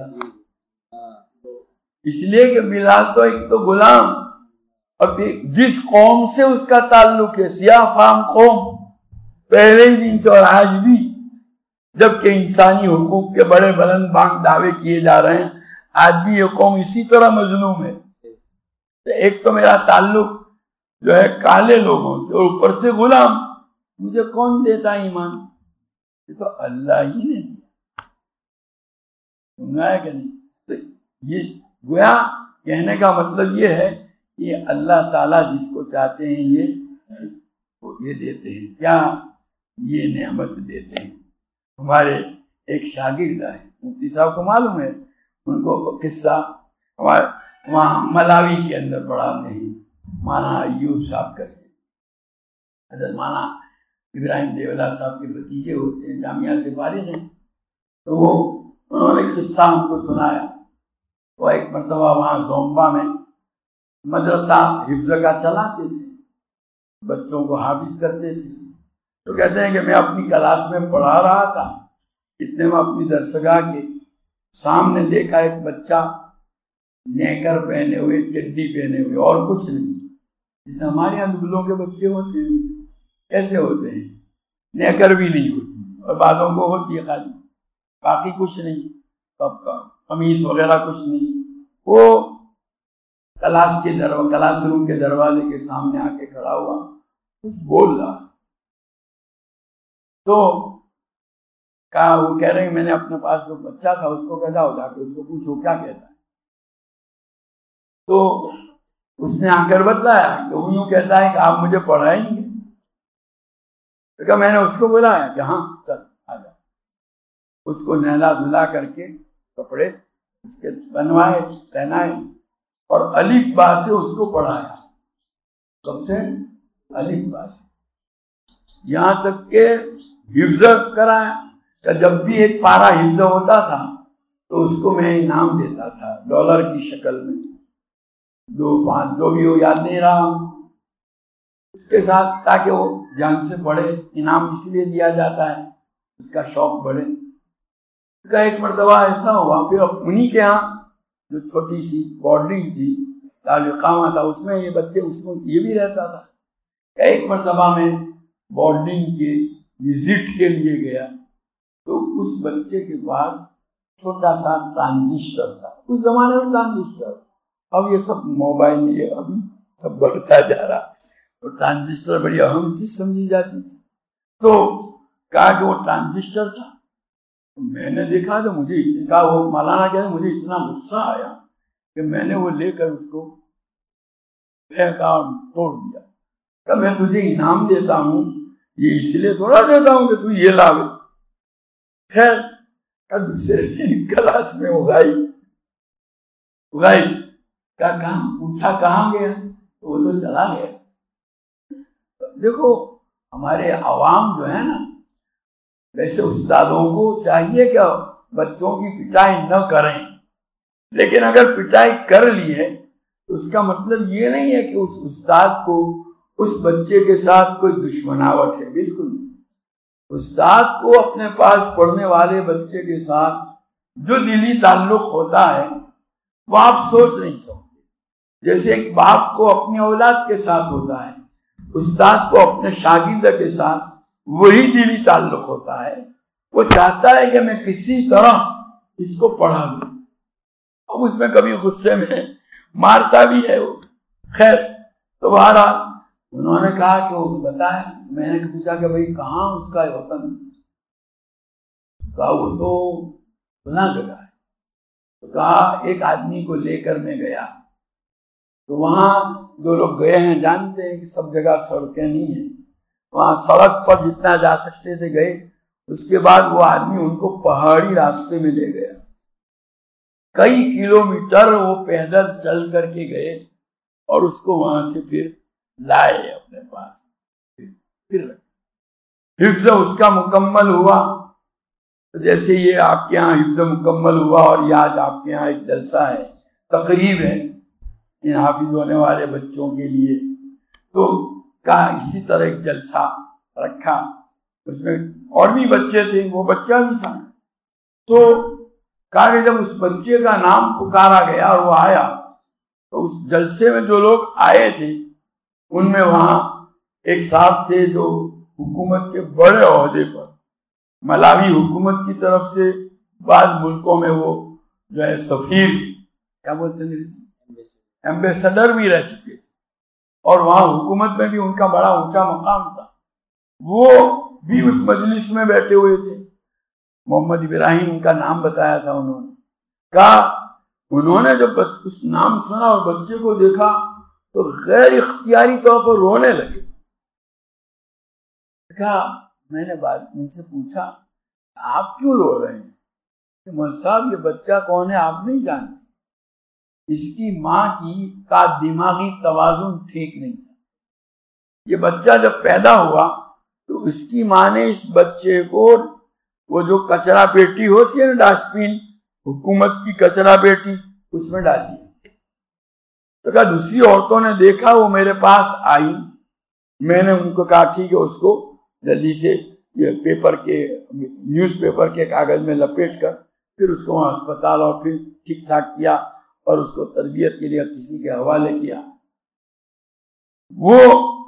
اس لیے کہ بلال تو ایک تو غلام، اور جس قوم سے اس کا تعلق ہے سیاہ فام قوم، پہلے ہی دن سے اور آج بھی، جبکہ انسانی حقوق کے بڑے بلند بانگ دعوے کیے جا رہے ہیں، آج بھی یہ قوم اسی طرح مظلوم ہے. ایک تو میرا تعلق جو ہے کالے لوگوں سے، اور اوپر سے غلام، مجھے کون دیتا ایمان؟ یہ تو اللہ ہی نے دیا، سننا ہے کہ نہیں؟ تو یہ گویا کہنے کا مطلب یہ ہے کہ اللہ تعالیٰ جس کو چاہتے ہیں یہ یہ دیتے ہیں، کیا یہ نعمت دیتے ہیں. ہمارے ایک شاگرد ہے، مفتی صاحب کو معلوم ہے، ان کو قصہ وہاں ملاوی کے اندر پڑھاتے ہیں، مولانا ایوب صاحب کر کے، حضرت مولانا ابراہیم دیولا صاحب کے بھتیجے ہوتے ہیں، جامعہ سے فارغ ہیں. تو وہ انہوں نے قصہ ہم کو سنایا. وہ ایک مرتبہ وہاں زومبا میں مدرسہ حفظ کا چلاتے تھے، بچوں کو حافظ کرتے تھے. تو کہتے ہیں کہ میں اپنی کلاس میں پڑھا رہا تھا، اتنے میں اپنی درسگاہ کے سامنے دیکھا ایک بچہ نیکر پہنے ہوئے، چڈی پہنے ہوئے، اور کچھ نہیں، جیسے ہمارے یہاں دبلوں کے بچے ہوتے ہیں ایسے ہوتے ہیں، نیکر بھی نہیں ہوتی اور بعضوں کو ہوتی ہے خالی، باقی کچھ نہیں، قمیص وغیرہ کچھ نہیں. وہ کلاس کے درو کلاس روم کے دروازے کے سامنے آ کے کھڑا ہوا، کچھ بول رہا. تو کہا، وہ کہہ رہے ہیں میں نے اپنے پاس جو بچہ تھا اس کو کہتا ہو جا کے اس کو پوچھو کیا کہتا ہے. تو اس نے آ کر بتلایا کہ وہ یوں کہتا ہے کہ آپ مجھے پڑھائیں گے. تو کہا میں نے اس کو بلایا کہ ہاں چل آ جا. اس کو نہلا دھلا کر کے کپڑے اس کے بنوائے، پہنائے، اور الف با سے اس کو پڑھایا. کب سے؟ الف با سے، یہاں تک کہ حفظ کرایا. کہ جب بھی ایک پارا حفظ ہوتا تھا تو اس کو میں انعام دیتا تھا ڈالر کی شکل میں، دو پانچ جو بھی ہو، یاد نہیں رہا اس کے ساتھ، تاکہ وہ جان سے پڑھے. انعام اس لیے دیا جاتا ہے اس کا شوق بڑھے. کا ایک مرتبہ ایسا ہوا، پھر انہی کے ہاں جو چھوٹی سی بورڈنگ تھی، دارالقامہ تھا، اس میں یہ بچے، اس میں یہ بھی رہتا تھا. ایک مرتبہ میں بورڈنگ کے وزٹ کے لیے گیا تو اس بچے کے پاس چھوٹا سا ٹرانزسٹر تھا. اس زمانے میں ٹرانزسٹر، اب یہ سب موبائل میں یہ ابھی سب بڑھتا جا رہا، تو ٹرانزسٹر بڑی اہم چیز سمجھی جاتی تھی. تو کہا کہ وہ ٹرانزسٹر تھا. میں نے دیکھا تو مجھے کہا، وہ مولانا کہا مجھے اتنا غصہ آیا کہ میں نے وہ لے کر اس کو پھینکا اور توڑ دیا. کہ میں تجھے انعام دیتا ہوں، یہ اس لیے تھوڑا دیتا ہوں کہ تو یہ لاوے. خیر دوسرے دن کلاس میں اگائی اگائی کا کہاں پوچھا کہاں گیا، وہ تو چلا گیا. دیکھو ہمارے عوام جو ہے نا، ویسے استادوں کو چاہیے کہ بچوں کی پٹائی نہ کریں، لیکن اگر پٹائی کر لی ہے تو اس کا مطلب یہ نہیں ہے کہ اس استاد کو اس بچے کے ساتھ کوئی دشمناوٹ ہے، بالکل نہیں. استاد کو اپنے پاس پڑھنے والے بچے کے ساتھ جو دلی تعلق ہوتا ہے وہ آپ سوچ نہیں سکتے. جیسے ایک باپ کو اپنی اولاد کے ساتھ ہوتا ہے، استاد کو اپنے شاگرد کے ساتھ وہی دلی تعلق ہوتا ہے. وہ چاہتا ہے کہ میں کسی طرح اس کو پڑھا دوں. اب اس میں کبھی غصے میں مارتا بھی ہے وہ. خیر تو بہرحال انہوں نے کہا کہ وہ بتایا. میں نے پوچھا کہ بھئی کہاں اس کا وطن؟ کہا وہ تو فلاں جگہ ہے. تو کہا ایک آدمی کو لے کر میں گیا. تو وہاں جو لوگ گئے ہیں جانتے ہیں کہ سب جگہ سڑکیں نہیں ہیں. وہاں سڑک پر جتنا جا سکتے تھے گئے. اس کے بعد وہ آدمی ان کو پہاڑی راستے میں لے گیا. کئی کلومیٹر وہ پیدل چل کر کے گئے اور اس کو وہاں سے پھر لائے اپنے پاس. پھر حفظ اس کا مکمل ہوا. جیسے یہ آپ کے یہاں حفظ مکمل ہوا اور یہ آج آپ کے یہاں ایک جلسہ ہے, تقریب ہے ان حافظ ہونے والے بچوں کے لیے, تو کہا اسی طرح ایک جلسہ رکھا. اس میں اور بھی بچے تھے, وہ بچہ بھی تھا. تو کہا کہ جب اس بچے کا نام پکارا گیا اور وہ آیا, تو اس جلسے میں جو لوگ آئے تھے ان میں وہاں ایک صاحب تھے جو حکومت کے بڑے عہدے پر, ملاوی حکومت کی طرف سے بعض ملکوں میں وہ جو ہے سفیر, کیا بولتے ہیں, ایمبیسڈر بھی رہ چکے تھے, اور وہاں حکومت میں بھی ان کا بڑا اونچا مقام تھا. وہ بھی اس مجلس میں بیٹھے ہوئے تھے. محمد ابراہیم ان کا نام بتایا تھا انہوں نے. کہا انہوں نے جب اس نام سنا اور بچے کو دیکھا تو غیر اختیاری طور پر رونے لگے. کہا میں نے بات ان سے پوچھا آپ کیوں رو رہے ہیں؟ کہ مول صاحب یہ بچہ کون ہے آپ نہیں جانتے. اس کی ماں کی کا دماغی توازن ٹھیک نہیں تھا. یہ بچہ جب پیدا ہوا تو اس کی ماں نے اس بچے کو وہ جو کچرا پیٹی ہوتی ہے نا, ڈسٹ بین, حکومت کی کچرا پیٹی, اس میں ڈال دیا. تو کہا دوسری عورتوں نے دیکھا, وہ میرے پاس آئی, میں نے ان کو کہا ٹھیک ہے اس کو جلدی سے یہ پیپر کے نیوز پیپر کے کاغذ میں لپیٹ کر پھر اس کو وہاں اسپتال اور پھر ٹھیک ٹھاک کیا اور اس کو تربیت کے لیے کسی کے حوالے کیا. وہ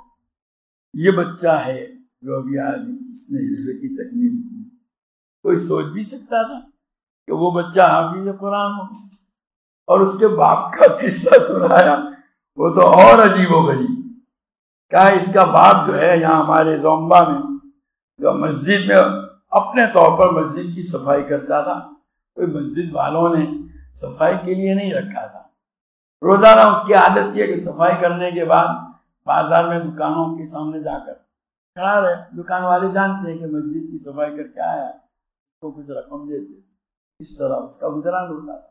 یہ بچہ ہے جو ابھی آج اس نے حفظ کی تکمیل کی. کوئی سوچ بھی سکتا تھا کہ وہ بچہ حافظ قرآن ہو؟ اور اس کے باپ کا قصہ سنایا, وہ تو اور عجیب و غریب. کہا اس کا باپ جو ہے یہاں ہمارے زومبا میں جو مسجد میں اپنے طور پر مسجد کی صفائی کرتا تھا, کوئی مسجد والوں نے صفائی کے لیے نہیں رکھا تھا. روزانہ اس کی عادت یہ کہ صفائی کرنے کے بعد بازار میں دکانوں کے سامنے جا کر کھڑا رہے. دکان والے جانتے ہیں کہ مسجد کی صفائی کر کے آیا ہے, اس کو کچھ رقم دیتے, اس طرح اس کا گزران ہوتا تھا.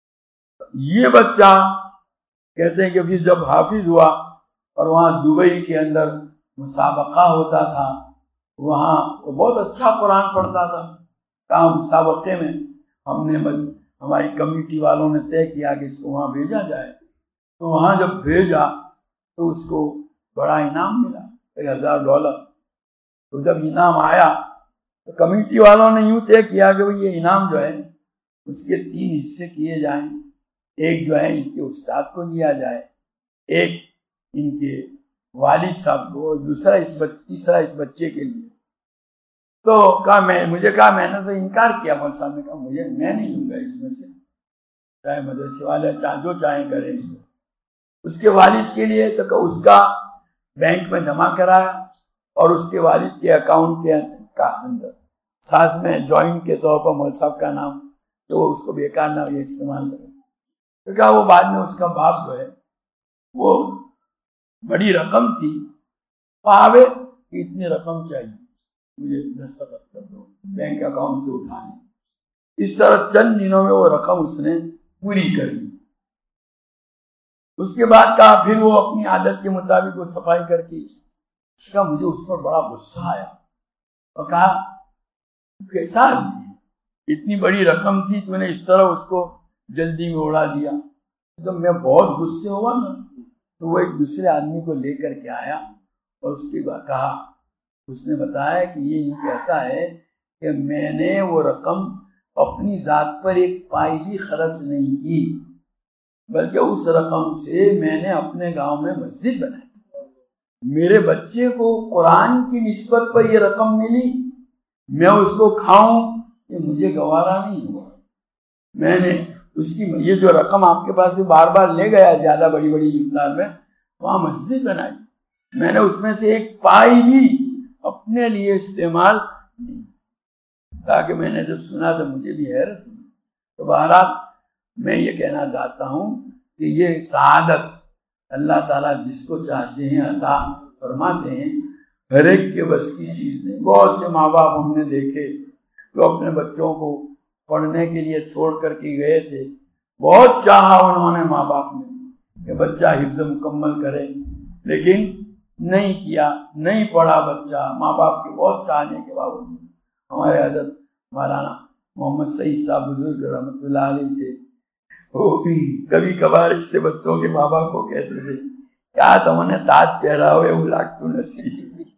یہ بچہ کہتے ہیں کہ پھر جب حافظ ہوا اور وہاں دبئی کے اندر مسابقہ ہوتا تھا, وہاں وہ بہت اچھا قرآن پڑھتا تھا. کہاں مسابقے میں ہم نے ہماری کمیٹی والوں نے طے کیا کہ اس کو وہاں بھیجا جائے. تو وہاں جب بھیجا تو اس کو بڑا انعام ملا, ایک ہزار ڈالر. تو جب انعام آیا تو کمیٹی والوں نے یوں طے کیا کہ یہ انعام جو ہے اس کے تین حصے کیے جائیں. ایک جو ہے ان کے استاد کو دیا جائے, ایک ان کے والد صاحب کو, اور دوسرا اس تیسرا اس بچے کے لیے. تو کہا میں مجھے کہا میں نے تو انکار کیا. مول صاحب نے کہا مجھے میں نہیں لوں گا اس میں سے, چاہے مدرسے والے جو چاہیں کریں اس کو. اس کے والد کے لیے تو کہ اس کا بینک میں جمع کرایا اور اس کے والد کے اکاؤنٹ کے کا اندر ساتھ میں جوائنٹ کے طور پر مول صاحب کا نام, تو وہ اس کو بیکار نہ یہ استعمال کرے. تو کہا وہ بعد میں اس کا باپ جو ہے وہ بڑی رقم تھی, پاوے اتنی رقم چاہیے مجھے دستخط کر دو بینک اکاؤنٹ سے اٹھانے. اس طرح چند دنوں میں وہ رقم اس نے پوری کر لی. اس کے بعد کہا پھر وہ اپنی عادت کے مطابق وہ صفائی کر کے, کہا مجھے اس پر بڑا غصہ آیا اور کہا کیسا آدمی ہے, اتنی بڑی رقم تھی تو نے اس طرح اس کو جلدی میں اڑا دیا. جب میں بہت غصے ہوا نا تو وہ ایک دوسرے آدمی کو لے کر کے آیا اور اس کے بعد کہا, اس نے بتایا کہ یہ یوں کہتا ہے کہ میں نے وہ رقم اپنی ذات پر ایک پائی بھی خرچ نہیں کی, بلکہ اس رقم سے میں نے اپنے گاؤں میں مسجد بنائی. میرے بچے کو قرآن کی نسبت پر یہ رقم ملی, میں اس کو کھاؤں یہ مجھے گوارا نہیں ہوا. میں نے اس کی یہ جو رقم آپ کے پاس سے بار بار لے گیا زیادہ بڑی بڑی مقدار میں, وہاں مسجد بنائی. میں نے اس میں سے ایک پائی بھی اپنے لیے استعمال نہیں. تاکہ میں نے جب سنا تو مجھے بھی حیرت ہوئی. تو بہرحال میں یہ کہنا چاہتا ہوں کہ یہ سعادت اللہ تعالیٰ جس کو چاہتے ہیں عطا فرماتے ہیں, ہر ایک کے بس کی چیز نہیں. بہت سے ماں باپ ہم نے دیکھے جو اپنے بچوں کو پڑھنے کے لیے چھوڑ کر کے گئے تھے, بہت چاہا انہوں نے ماں باپ نے کہ بچہ حفظ مکمل کرے, لیکن نہیں کیا، نہیں پڑھا بچہ ماں باپ کے بہت چاہنے کے باوجود. ہمارے حضرت مولانا محمد سعید صاحب بزرگ رحمۃ اللہ علیہ تھے، وہ بھی کبھی کبھار اس سے بچوں کے ماں باپ کو کہتے تھے کیا تم نے تاج پہرا ہوئے وہ لاگتو نہیں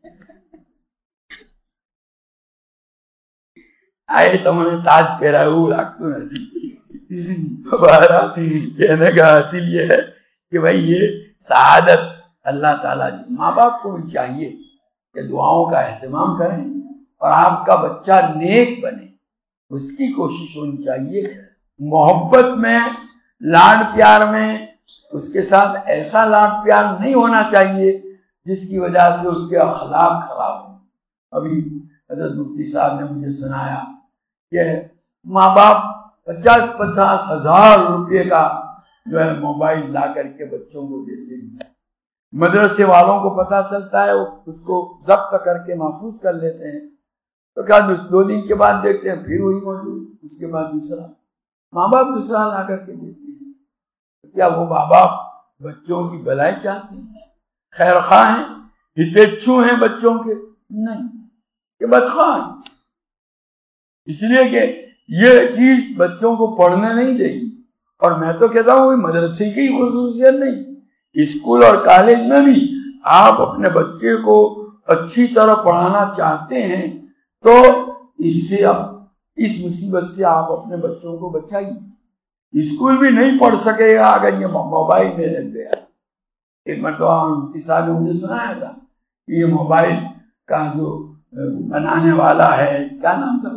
آئے تم نے تاج پہرا ہوئے وہ لاگتو نہیں. ہمارا کہنے کا حاصل یہ ہے کہ بھائی یہ سعادت اللہ تعالیٰ جی. ماں باپ کو بھی چاہیے کہ دعاؤں کا اہتمام کریں اور آپ کا بچہ نیک بنے، اس کی کوشش ہونی چاہیے. محبت میں، لاڈ پیار میں اس کے ساتھ ایسا لاڈ پیار نہیں ہونا چاہیے جس کی وجہ سے اس کے اخلاق خراب ہوں. ابھی حضرت مفتی صاحب نے مجھے سنایا کہ ماں باپ پچاس پچاس ہزار روپے کا جو ہے موبائل لا کر کے بچوں کو دیتے ہیں. مدرسے والوں کو پتہ چلتا ہے، وہ اس کو ضبط کر کے محفوظ کر لیتے ہیں. تو کیا دو دن کے بعد دیکھتے ہیں پھر وہی موجود، اس کے بعد دوسرا. ماں باپ دوسرا لا کر کے دیتے ہیں. کیا وہ ماں باپ بچوں کی بھلائی چاہتے ہیں، خیر خواہ ہیں، ہتیچھو ہیں بچوں کے؟ نہیں، کہ بدخواہ ہیں. اس لیے کہ یہ چیز بچوں کو پڑھنے نہیں دے گی. اور میں تو کہتا ہوں وہ مدرسے کی خصوصیت نہیں، اسکول اور کالج میں بھی آپ اپنے بچے کو اچھی طرح پڑھانا چاہتے ہیں تو اس سے اب اس مصیبت سے آپ اپنے بچوں کو بچائیے. اسکول بھی نہیں پڑھ سکے گا اگر یہ موبائل میں لگ گیا. ایک مرتبہ مفتی صاحب نے مجھے سنایا تھا کہ یہ موبائل کا جو بنانے والا ہے، کیا نام تھا،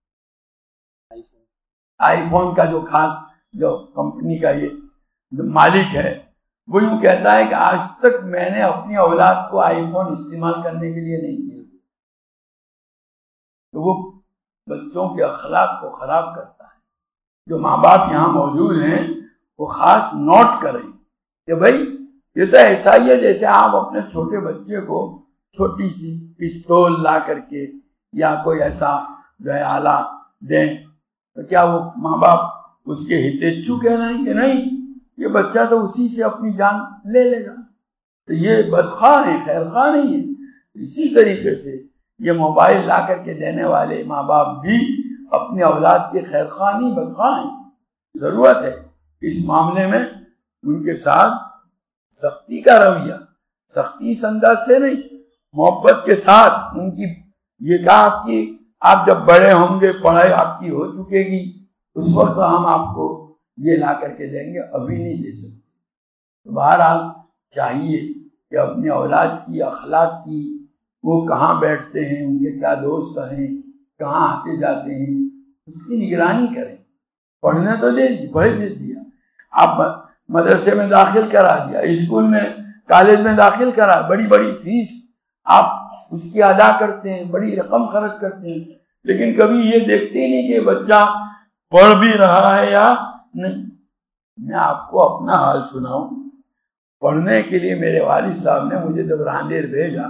آئی فون کا جو خاص جو کمپنی کا یہ مالک ہے، وہ یوں کہتا ہے کہ آج تک میں نے اپنی اولاد کو آئی فون استعمال کرنے کے لیے نہیں دیا. تو وہ بچوں کے اخلاق کو خراب کرتا ہے. جو ماں باپ یہاں موجود ہیں وہ خاص نوٹ کریں کہ بھائی یہ تو ایسا ہی ہے جیسے آپ اپنے چھوٹے بچے کو چھوٹی سی پستول لا کر کے یا کوئی ایسا جو ہے آلہ دیں تو کیا وہ ماں باپ اس کے ہتیچھو کہلائیں گے؟ نہیں، یہ بچہ تو اسی سے اپنی جان لے لے گا. تو یہ بدخواہ ہیں، خیر خواہ نہیں ہے. اسی طریقے سے یہ موبائل لا کر کے دینے والے ماں باپ بھی اپنی اولاد کے خیر خواہ نہیں، بدخواہ ہیں. ضرورت ہے اس معاملے میں ان کے ساتھ سختی کا رویہ، سختی اس انداز سے نہیں، محبت کے ساتھ ان کی یہ کہا کہ آپ جب بڑے ہوں گے، پڑھائی آپ کی ہو چکے گی، اس وقت ہم آپ کو یہ لا کر کے دیں گے، ابھی نہیں دے سکتے. بہرحال چاہیے کہ اپنی اولاد کی اخلاق کی، وہ کہاں بیٹھتے ہیں، ان کے کیا دوست ہیں، کہاں آتے جاتے ہیں، اس کی نگرانی کریں. پڑھنے تو دے دی، پڑھ دے دیا، آپ مدرسے میں داخل کرا دیا، اسکول میں کالج میں داخل کرا، بڑی بڑی فیس آپ اس کی ادا کرتے ہیں، بڑی رقم خرچ کرتے ہیں، لیکن کبھی یہ دیکھتے نہیں کہ بچہ پڑھ بھی رہا ہے یا نہیں. میں آپ کو اپنا حال سناؤں، پڑھنے کے لیے میرے والد صاحب نے مجھے جب راندیر بھیجا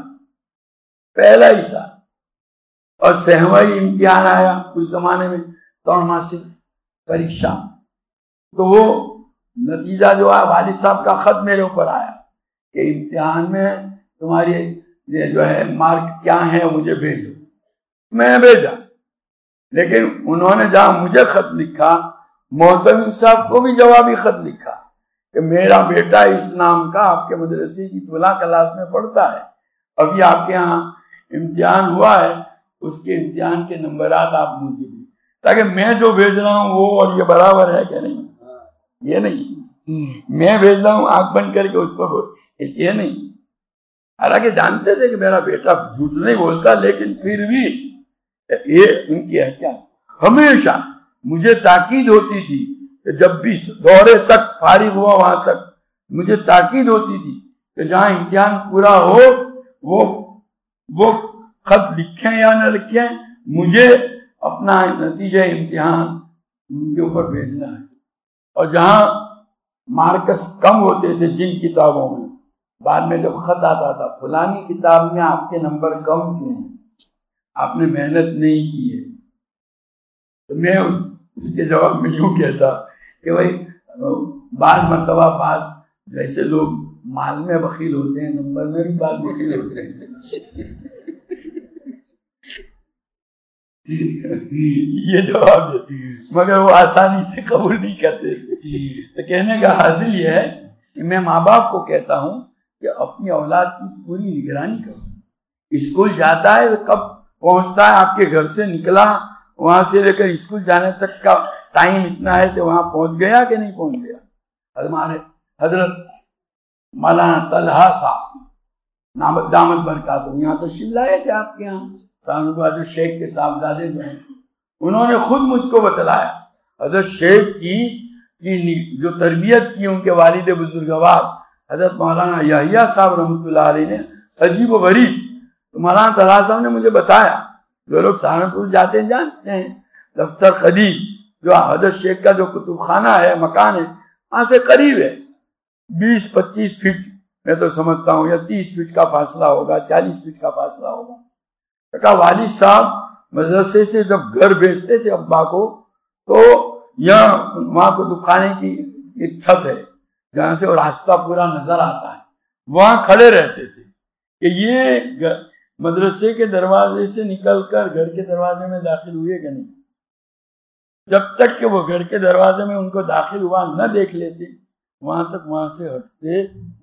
پہلا ہی سال، اور سہمائی امتحان آیا اس زمانے میں، تورماسک پریکشا، تو وہ نتیجہ جو ہے والد صاحب کا خط میرے اوپر آیا کہ امتحان میں تمہاری یہ جو ہے مارک کیا ہیں مجھے بھیجو. میں نے بھیجا، لیکن انہوں نے جہاں مجھے خط لکھا، محتمم صاحب کو بھی جوابی خط لکھا کہ میرا بیٹا اس نام کا آپ کے مدرسے کی فلاں کلاس میں پڑھتا ہے، ابھی آپ کے ہاں امتحان ہوا ہے، اس کے امتحان کے نمبرات آپ مجھے دیں، تاکہ میں جو بھیج رہا ہوں وہ اور یہ برابر ہے کہ نہیں. یہ نہیں، میں بھیج رہا ہوں آنکھ بند کر کے اس پر، یہ نہیں. حالانکہ جانتے تھے کہ میرا بیٹا جھوٹ نہیں بولتا، لیکن پھر بھی یہ ان کی احتیاط. ہمیشہ مجھے تاکید ہوتی تھی کہ جب بھی دورے تک فارغ ہوا وہاں تک مجھے تاکید ہوتی تھی کہ جہاں امتحان پورا ہو وہ وہ خط لکھیں یا نہ لکھیں، مجھے اپنا نتیجہ امتحان ان کے اوپر بھیجنا ہے. اور جہاں مارکس کم ہوتے تھے جن کتابوں میں، بعد میں جب خط آتا تھا فلانی کتاب میں آپ کے نمبر کم کیوں ہیں، آپ نے محنت نہیں کی ہے، تو میں اس, اس کے جواب میں یوں کہتا کہ بھائی بعض مرتبہ بعض جیسے لوگ مال میں بخیل ہوتے ہیں، نمبر میں بھی بات بخیل ہوتے ہیں. یہ جواب ہے، مگر وہ آسانی سے قبول نہیں کرتے تھے. تو کہنے کا حاصل یہ ہے کہ میں ماں باپ کو کہتا ہوں کہ اپنی اولاد کی پوری نگرانی کرو. اسکول جاتا ہے تو کب پہنچتا ہے، آپ کے گھر سے نکلا وہاں سے لے کر اسکول جانے تک کا ٹائم اتنا ہے کہ وہاں پہنچ گیا کہ نہیں پہنچ گیا. ہمارے حضرت مولانا طلحہ صاحب دامت برکاتہ یہاں تشریف لائے تھے آپ کے یہاں، حضرت شیخ کے صاحبزادے جو ہیں، انہوں نے خود مجھ کو بتلایا حضرت شیخ کی کی جو تربیت کی ان کے والد بزرگوار حضرت مولانا یحییٰ صاحب رحمۃ اللہ علیہ نے عجیب و غریب. تو مولانا طلحہ صاحب نے مجھے بتایا، جو لوگ سہارنپور جاتے ہیں جانتے ہیں، دفتر قدیم جو حضرت شیخ کا جو کتب خانہ ہے، مکان ہے، وہاں سے قریب ہے، بیس پچیس فٹ میں تو سمجھتا ہوں، یا تیس فٹ کا فاصلہ ہوگا، چالیس فٹ کا فاصلہ ہوگا. کہا والد صاحب مدرسے سے جب گھر بھیجتے تھے ابا کو، تو یہاں وہاں کتب خانے کی ایک چھت ہے جہاں سے وہ راستہ پورا نظر آتا ہے، وہاں کھڑے رہتے تھے کہ یہ مدرسے کے دروازے سے نکل کر گھر کے دروازے میں داخل ہوئے کہ نہیں. جب تک کہ وہ گھر کے دروازے میں ان کو داخل ہوا نہ دیکھ لیتے، وہاں تک وہاں سے ہٹتے.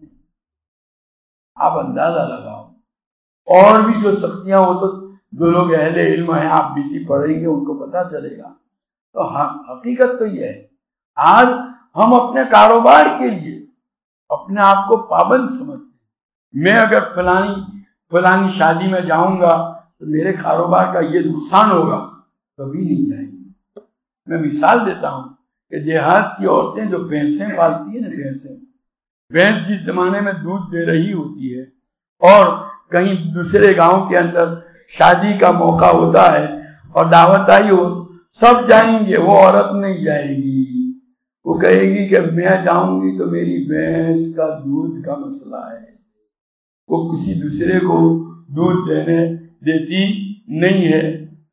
آپ اندازہ لگاؤ. اور بھی جو سختیاں، وہ تو جو لوگ اہل علم ہیں، آپ بیتی پڑھیں گے ان کو پتہ چلے گا. تو حقیقت تو یہ ہے، آج ہم اپنے کاروبار کے لیے اپنے آپ کو پابند سمجھتے ہیں. میں اگر فلانی فلانی شادی میں جاؤں گا تو میرے کاروبار کا یہ نقصان ہوگا، کبھی نہیں جائیں گے. میں مثال دیتا ہوں کہ دیہات کی عورتیں جو بھینسیں پالتی ہیں نا، بھینسیں بھینس جس زمانے میں دودھ دے رہی ہوتی ہے اور کہیں دوسرے گاؤں کے اندر شادی کا موقع ہوتا ہے اور دعوت آئی ہو، سب جائیں گے، وہ عورت نہیں جائے گی. وہ کہے گی کہ میں جاؤں گی تو میری بھینس کا دودھ کا مسئلہ ہے. وہ کسی دوسرے کو دودھ دینے دیتی نہیں ہے.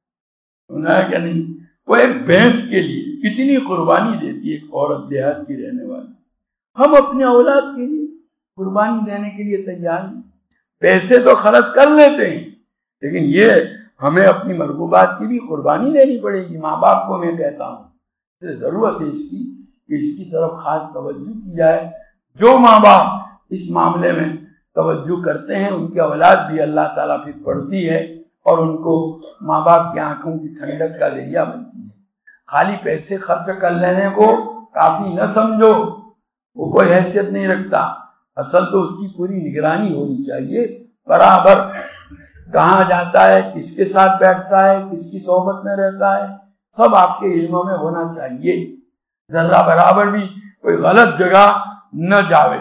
سنا ہے کہ نہیں؟ وہ ایک بھینس کے لیے کتنی قربانی دیتی ہے ایک عورت دیہات کی رہنے والی. ہم اپنے اولاد کے لیے قربانی دینے کے لیے تیار نہیں. پیسے تو خرچ کر لیتے ہیں، لیکن یہ ہمیں اپنی مرغوبات کی بھی قربانی دینی پڑے گی. ماں باپ کو میں کہتا ہوں ضرورت ہے اس کی کہ اس کی طرف خاص توجہ کی جائے. جو ماں باپ اس معاملے میں توجہ کرتے ہیں ان کی اولاد بھی اللہ تعالیٰ پھر پڑھتی ہے اور ان کو ماں باپ کی آنکھوں کی ٹھنڈک کا ذریعہ بنتی ہے. خالی پیسے خرچ کر لینے کو کافی نہ سمجھو، وہ کوئی حیثیت نہیں رکھتا. اصل تو اس کی پوری نگرانی ہونی چاہیے، برابر کہاں جاتا ہے، کس کے ساتھ بیٹھتا ہے، کس کی صحبت میں رہتا ہے، سب آپ کے علموں میں ہونا چاہیے. ذرہ برابر بھی کوئی غلط جگہ نہ جاوے.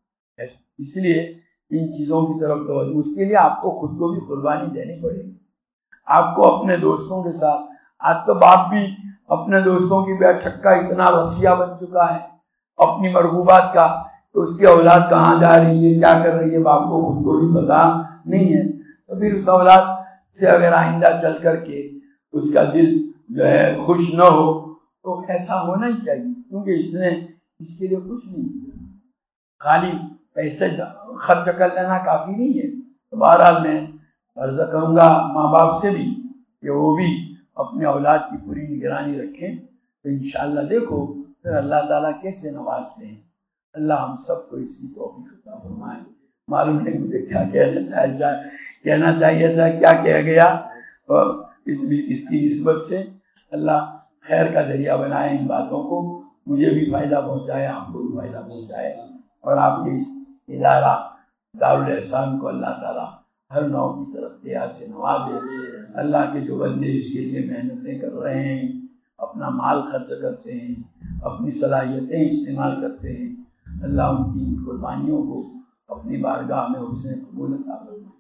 اس لیے ان چیزوں کی طرف توجہ، اس کے لیے آپ کو خود کو بھی قربانی دینی پڑے گی. آپ کو اپنے دوستوں کے ساتھ، آج تو باپ بھی اپنے دوستوں کی بیٹھک کا اتنا وسیع بن چکا ہے اپنی مرغوبات کا، تو اس کی اولاد کہاں جا رہی ہے، کیا کر رہی ہے، باپ کو خود کو بھی پتا نہیں ہے. تو پھر اس اولاد سے اگر آئندہ چل کر کے اس کا دل جو ہے خوش نہ ہو تو ایسا ہونا ہی چاہیے، کیونکہ اس نے اس کے لیے کچھ نہیں کیا. خالی پیسے خرچ کر لینا کافی نہیں ہے. تو بہرحال میں عرض کروں گا ماں باپ سے بھی کہ وہ بھی اپنے اولاد کی پوری نگرانی رکھیں. تو انشاءاللہ دیکھو پھر اللہ تعالیٰ کیسے نوازتے ہیں. اللہ ہم سب کو اس کی توفیق عطا فرمائے. معلوم نہیں مجھے کیا کہنا چاہیے کہنا چاہیے تھا، کیا کہہ گیا، اور اس اس کی نسبت سے اللہ خیر کا ذریعہ بنائے ان باتوں کو، مجھے بھی فائدہ پہنچائے، آپ کو بھی فائدہ پہنچائے، اور آپ کے اس ادارہ دارالاحسان کو اللہ تعالیٰ ہر نوع کی طرف دیات سے نوازے. اللہ کے جو بندے اس کے لیے محنتیں کر رہے ہیں، اپنا مال خرچ کرتے ہیں، اپنی صلاحیتیں استعمال کرتے ہیں، اللہ ان کی قربانیوں کو اپنی بارگاہ میں حسن قبول عطا فرمائے.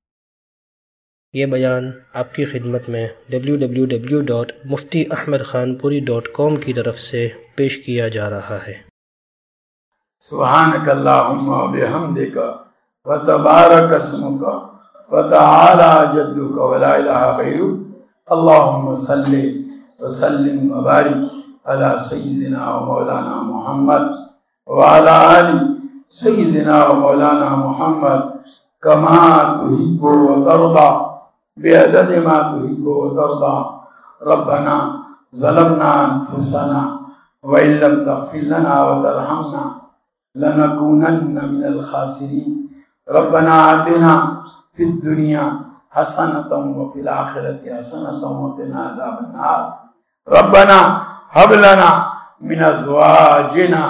یہ بیان آپ کی خدمت میں W W W dot Mufti Ahmed Khanpuri dot کام کی طرف سے پیش کیا جا رہا ہے. سبحانک اللہم و بحمدک و تبارک اسمک و تعالی جدک و لا الہ غیرک. اللہم صلی وسلم و بارک علی سیدنا و مولانا محمد و علی آلہ سیدنا و مولانا محمد کما تحب و ترضى بعدد ما تحب و ترضى ربنا ظلمنا انفسنا وان لم تغفر لنا وترحمنا لنكونن من الخاسرين ربنا آتنا في الدنيا حسنة وفي الآخرة حسنة وقنا عذاب النار ربنا هب لنا من أزواجنا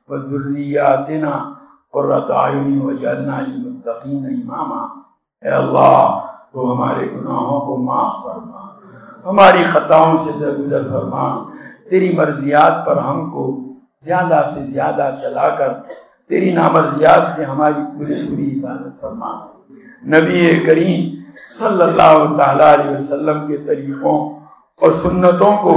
وذرياتنا قرۃ اعین واجعلنا للمتقین اماما۔ اے اللہ تو ہمارے گناہوں کو معاف فرما، ہماری خطاؤں سے درگزر فرما، تیری مرضیات پر ہم کو زیادہ سے زیادہ چلا کر تیری نامرضیات سے ہماری پوری پوری حفاظت فرما۔ نبی کریم صلی اللہ تعالیٰ علیہ وسلم کے طریقوں اور سنتوں کو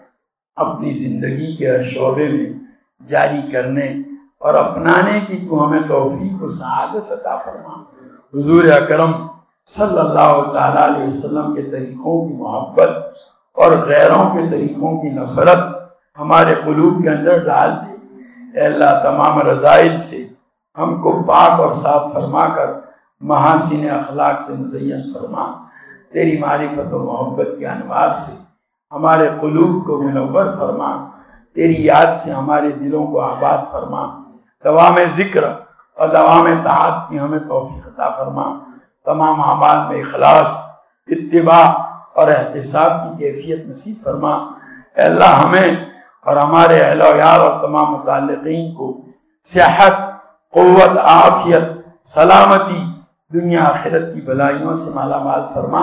اپنی زندگی کے ہر شعبے میں جاری کرنے اور اپنانے کی تو ہمیں توفیق و سعادت عطا فرما۔ حضور اکرم صلی اللہ تعالیٰ علیہ وسلم کے طریقوں کی محبت اور غیروں کے طریقوں کی نفرت ہمارے قلوب کے اندر ڈال دے۔ اے اللہ تمام رذائل سے ہم کو پاک اور صاف فرما کر محاسن اخلاق سے مزین فرما۔ تیری معرفت و محبت کے انوار سے ہمارے قلوب کو منور فرما، تیری یاد سے ہمارے دلوں کو آباد فرما، دوام ذکر اور دوام طاعت کی ہمیں توفیق عطا فرما، تمام اعمال میں اخلاص، اتباع اور احتساب کی کیفیت نصیب فرما۔ اے اللہ ہمیں اور ہمارے اہل و یار اور تمام متعلقین کو صحت، قوت، عافیت، سلامتی، دنیا آخرت کی بھلائیوں سے مالا مال فرما۔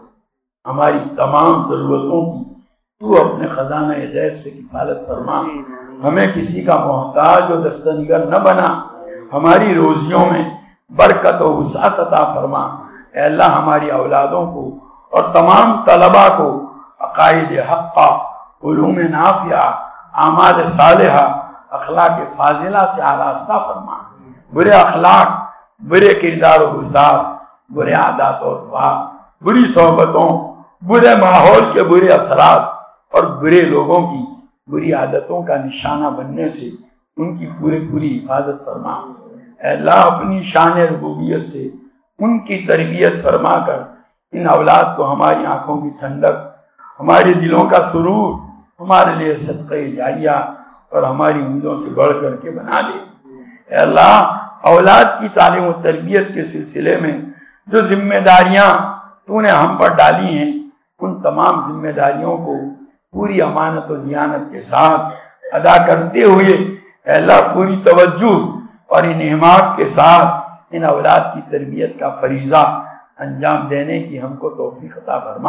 ہماری تمام ضرورتوں کی تو اپنے خزانہ غیب سے کفالت فرما، ہمیں کسی کا محتاج و دستنگر نہ بنا، ہماری روزیوں میں برکت و وسعت عطا فرما۔ اے اللہ ہماری اولادوں کو اور تمام طلباء کو عقائد حقہ، علوم نافعہ، اعمال صالحہ، اخلاق فاضلہ سے آراستہ فرما۔ برے اخلاق، برے کردار و گفتار، برے عادات و اطوار، بری صحبتوں، برے ماحول کے برے اثرات اور برے لوگوں کی بری عادتوں کا نشانہ بننے سے ان کی پوری پوری حفاظت فرما۔ اے اللہ اپنی شان ربوبیت سے ان کی تربیت فرما کر ان اولاد کو ہماری آنکھوں کی ٹھنڈک، ہمارے دلوں کا سرور، ہمارے لیے صدقہ جاریہ اور ہماری امیدوں سے بڑھ کر کے بنا دے۔ اے اللہ اولاد کی تعلیم و تربیت کے سلسلے میں جو ذمہ داریاں تو نے ہم پر ڈالی ہیں، ان تمام ذمہ داریوں کو پوری امانت و دیانت کے ساتھ ادا کرتے ہوئے اے اللہ پوری توجہ اور انہماک کے ساتھ ان اولاد کی تربیت کا فریضہ انجام دینے کی ہم کو توفیق عطا فرما۔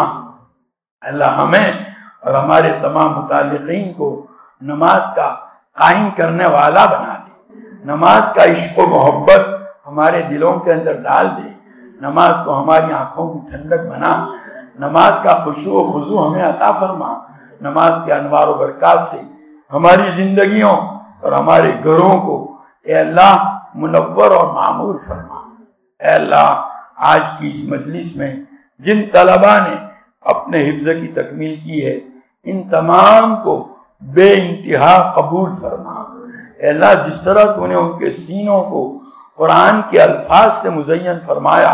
اللہ ہمیں اور ہمارے تمام متعلقین کو نماز کا قائم کرنے والا بنا دے، نماز کا عشق و محبت ہمارے دلوں کے اندر ڈال دے، نماز کو ہماری آنکھوں کی ٹھنڈک بنا، نماز کا خشوع و خضوع ہمیں عطا فرما، نماز کے انوار و برکات سے ہماری زندگیوں اور ہمارے گھروں کو اے اللہ منور اور معمور فرما۔ اے اللہ آج کی اس مجلس میں جن طلباء نے اپنے حفظ کی تکمیل کی ہے ان تمام کو بے انتہا قبول فرما۔ اے اللہ جس طرح تو نے ان کے سینوں کو قرآن کے الفاظ سے مزین فرمایا،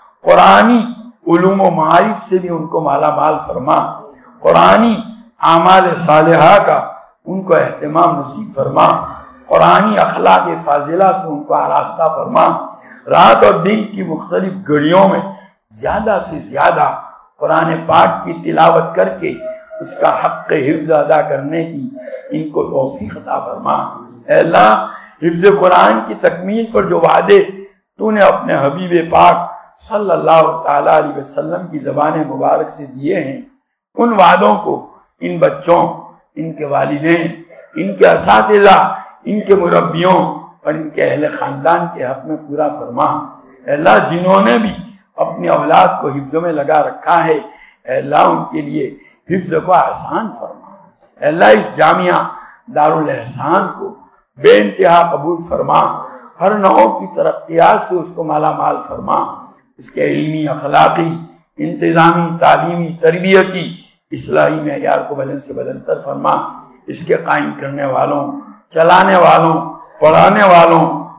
قرآنی علوم و معارف سے بھی ان کو مالا مال فرما، قرآنی اعمال صالحہ کا ان کو اہتمام نصیب فرما، قرآنی اخلاق فاضلہ سے ان کو آراستہ فرما، رات اور دن کی مختلف گھڑیوں میں زیادہ سے زیادہ قرآن پاک کی تلاوت کر کے اس کا حق حفظ ادا کرنے کی ان کو توفیق عطا فرما۔ اے اللہ حفظ قرآن کی تکمیل پر جو وعدے تو نے اپنے حبیب پاک صلی اللہ تعالیٰ علیہ وسلم کی زبان مبارک سے دیے ہیں، ان وعدوں کو ان بچوں، ان کے والدین، ان کے اساتذہ، ان کے مربیوں اور ان کے اہل خاندان کے حق میں پورا فرما۔ اے اللہ جنہوں نے بھی اپنی اولاد کو حفظ میں لگا رکھا ہے اے اللہ ان کے لیے حفظ کو آسان فرما۔ اے اللہ اس جامعہ دارالاحسان کو بے انتہا قبول فرما، ہر نوع کی ترقیات سے اس کو مالا مال فرما، اس کے علمی، اخلاقی، انتظامی، تعلیمی، تربیتی، اصلاحی معیار کو بلند سے بلندتر فرما۔ اس کے قائم کرنے والوں، چلانے والوں، پڑھانے والوں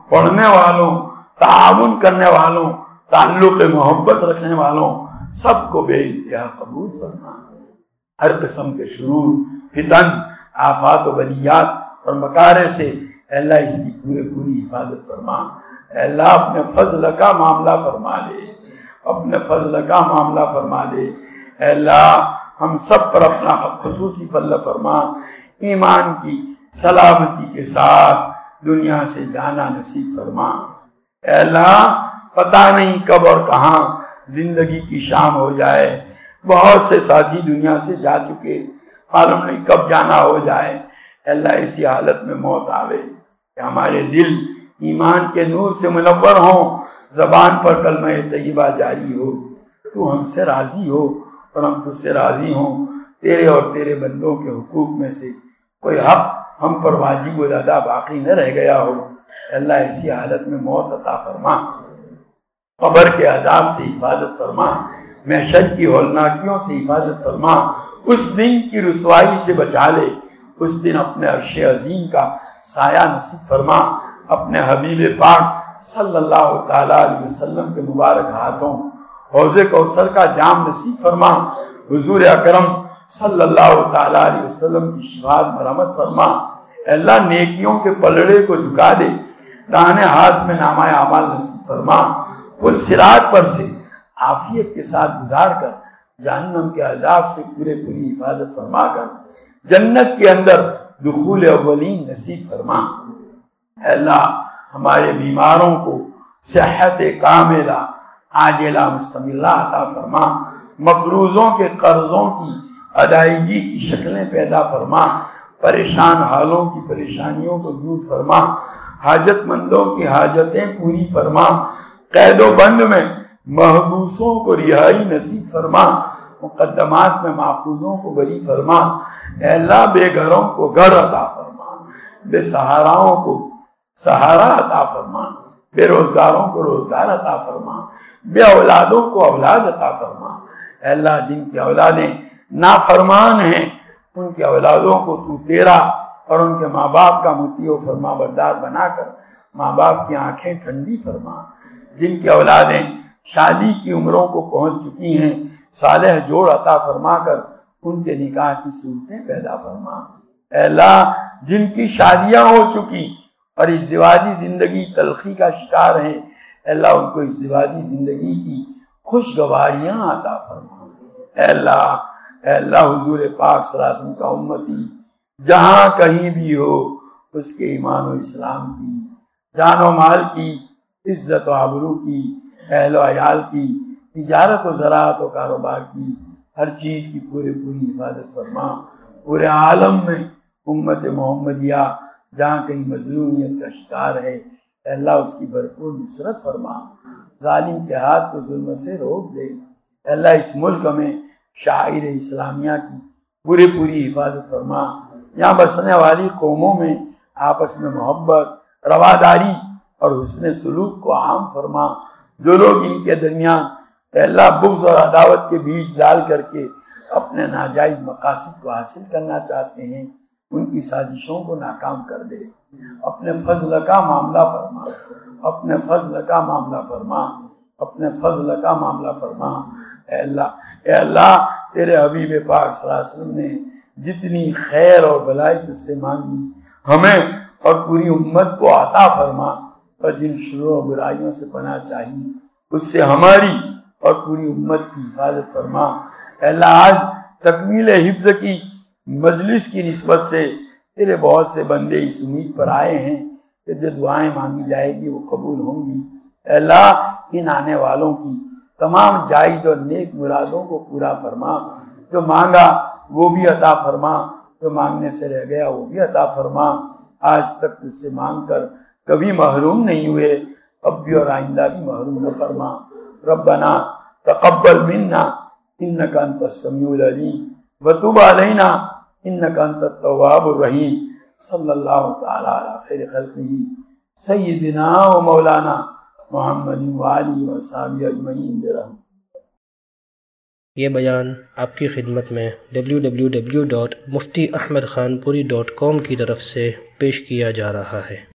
پڑھنے والوں، تعاون کرنے والوں، تعلق محبت رکھنے والوں سب کو بے انتہا قبول فرما۔ ہر قسم کے شرور، فتن، آفات و بلیات اور مکارے سے اے اللہ اس کی پورے پوری حفاظت فرما۔ اے اللہ اپنے فضل کا معاملہ فرما دے، اپنے فضل کا معاملہ فرما دے۔ اے اللہ ہم سب پر اپنا خصوصی فضل فرما، ایمان کی سلامتی کے ساتھ دنیا سے جانا نصیب فرما۔ اے اللہ پتہ نہیں کب اور کہاں زندگی کی شام ہو جائے، بہت سے ساتھی دنیا سے جا چکے، معلوم نہیں کب جانا ہو جائے۔ اے اللہ اسی حالت میں موت آوے کہ ہمارے دل ایمان کے نور سے منور ہوں، زبان پر کلمہ طیبہ جاری ہو، تو ہم سے راضی ہو اور ہم تجھ سے راضی ہوں، تیرے اور تیرے بندوں کے حقوق میں سے کوئی حق ہم پر واجب الادا باقی نہ رہ گیا ہو۔ اے اللہ اسی حالت میں موت عطا فرما، قبر کے عذاب سے حفاظت فرما، محشر کی ہولناکیوں سے حفاظت فرما، اس دن کی رسوائی سے بچا لے، اس دن اپنے عرش عظیم کا سایہ نصیب فرما، اپنے حبیب پاک صلی اللہ تعالیٰ علیہ وسلم کے مبارک ہاتھوں حوض کوثر کا جام نصیب فرما، حضور اکرم صلی اللہ تعالیٰ علیہ وسلم کی شفاعت مرحمت فرما۔ اے اللہ نیکیوں کے پلڑے کو جھکا دے، داہنے ہاتھ میں نامہ اعمال نصیب فرما، پل صراط پر سے عافیت کے ساتھ گزار کر جہنم کے عذاب سے پورے پوری حفاظت فرما کر جنت کے اندر دخول اولین نصیب فرما۔ اے اللہ ہمارے بیماروں کو صحت کاملہ عاجلہ مستمرہ عطا فرما، مقروضوں کے قرضوں کی ادائیگی کی شکلیں پیدا فرما، پریشان حالوں کی پریشانیوں کو دور فرما، حاجت مندوں کی حاجتیں پوری فرما، قید و بند میں محبوسوں کو رہائی نصیب فرما، مقدمات میں ماخوذوں کو بری فرما۔ اے اللہ بے گھروں کو گھر عطا فرما، بے سہاراؤں کو سہارا عطا فرما، بے روزگاروں کو روزگار عطا فرما، بے اولادوں کو اولاد عطا فرما۔ اے اللہ جن کی اولادیں نافرمان ہیں ان کے اولادوں کو تو تیرا اور ان کے ماں باپ کا مطیع و فرما بردار بنا کر ماں باپ کی آنکھیں ٹھنڈی فرما۔ جن کی اولادیں شادی کی عمروں کو پہنچ چکی ہیں صالح جوڑ عطا فرما کر ان کے نکاح کی صورتیں پیدا فرما۔ اے اللہ جن کی شادیاں ہو چکی اور ازدواجی زندگی تلخی کا شکار ہیں، اے اللہ ان کو ازدواجی زندگی کی خوشگواریاں عطا فرما۔ اے اللہ اے اللہ حضور پاک صلی اللہ علیہ وسلم کا امتی جہاں کہیں بھی ہو اس کے ایمان و اسلام کی، جان و مال کی، عزت و آبرو کی، اہل و عیال کی، تجارت و زراعت و کاروبار کی، ہر چیز کی پورے پوری حفاظت فرما۔ پورے عالم میں امت محمدیہ جہاں کہیں مظلومیت کا شکار ہے، اے اللہ اس کی بھرپور نصرت فرما، ظالم کے ہاتھ کو ظلم سے روک دے۔ اے اللہ اس ملک میں شاعر اسلامیہ کی پوری پوری حفاظت فرما، یہاں بسنے والی قوموں میں آپس میں محبت، رواداری اور حسن سلوک کو عام فرما۔ جو لوگ ان کے درمیان اے اللہ بغض اور عداوت کے بیج ڈال کر کے اپنے ناجائز مقاصد کو حاصل کرنا چاہتے ہیں ان کی سازشوں کو ناکام کر دے۔ اپنے فضل کا معاملہ فرما، اپنے فضل کا معاملہ فرما، اپنے فضل کا معاملہ فرما۔ اے اللہ اے اللہ تیرے حبیب پاک صلی اللہ علیہ وسلم نے جتنی خیر اور بلائی تجھ سے مانگی ہمیں اور پوری امت کو عطا فرما، اور جن شرور و برائیوں سے پناہ چاہی اس سے ہماری اور پوری امت کی حفاظت فرما۔ اے اللہ آج تکمیل حفظ کی مجلس کی نسبت سے تیرے بہت سے بندے اس امید پر آئے ہیں کہ جو دعائیں مانگی جائے گی وہ قبول ہوں گی۔ اے اللہ ان آنے والوں کی تمام جائز اور نیک مرادوں کو پورا فرما، جو مانگا وہ بھی عطا فرما، جو مانگنے سے رہ گیا وہ بھی عطا فرما۔ آج تک تجھ سے مانگ کر کبھی محروم نہیں ہوئے، اب بھی اور آئندہ بھی محروم نہ فرما۔ ربنا تقبل منا انک انت السمیع العلیم وتب علینا انک انت التواب الرحیم۔ صلی اللہ تعالی علی خیر خلقہ سیدنا و مولانا محمد وآلہ وصحبہ اجمعین برحمتہ۔ یہ بیان آپ کی خدمت میں W W W dot Mufti Ahmed Khanpuri dot کام کی طرف سے پیش کیا جا رہا ہے۔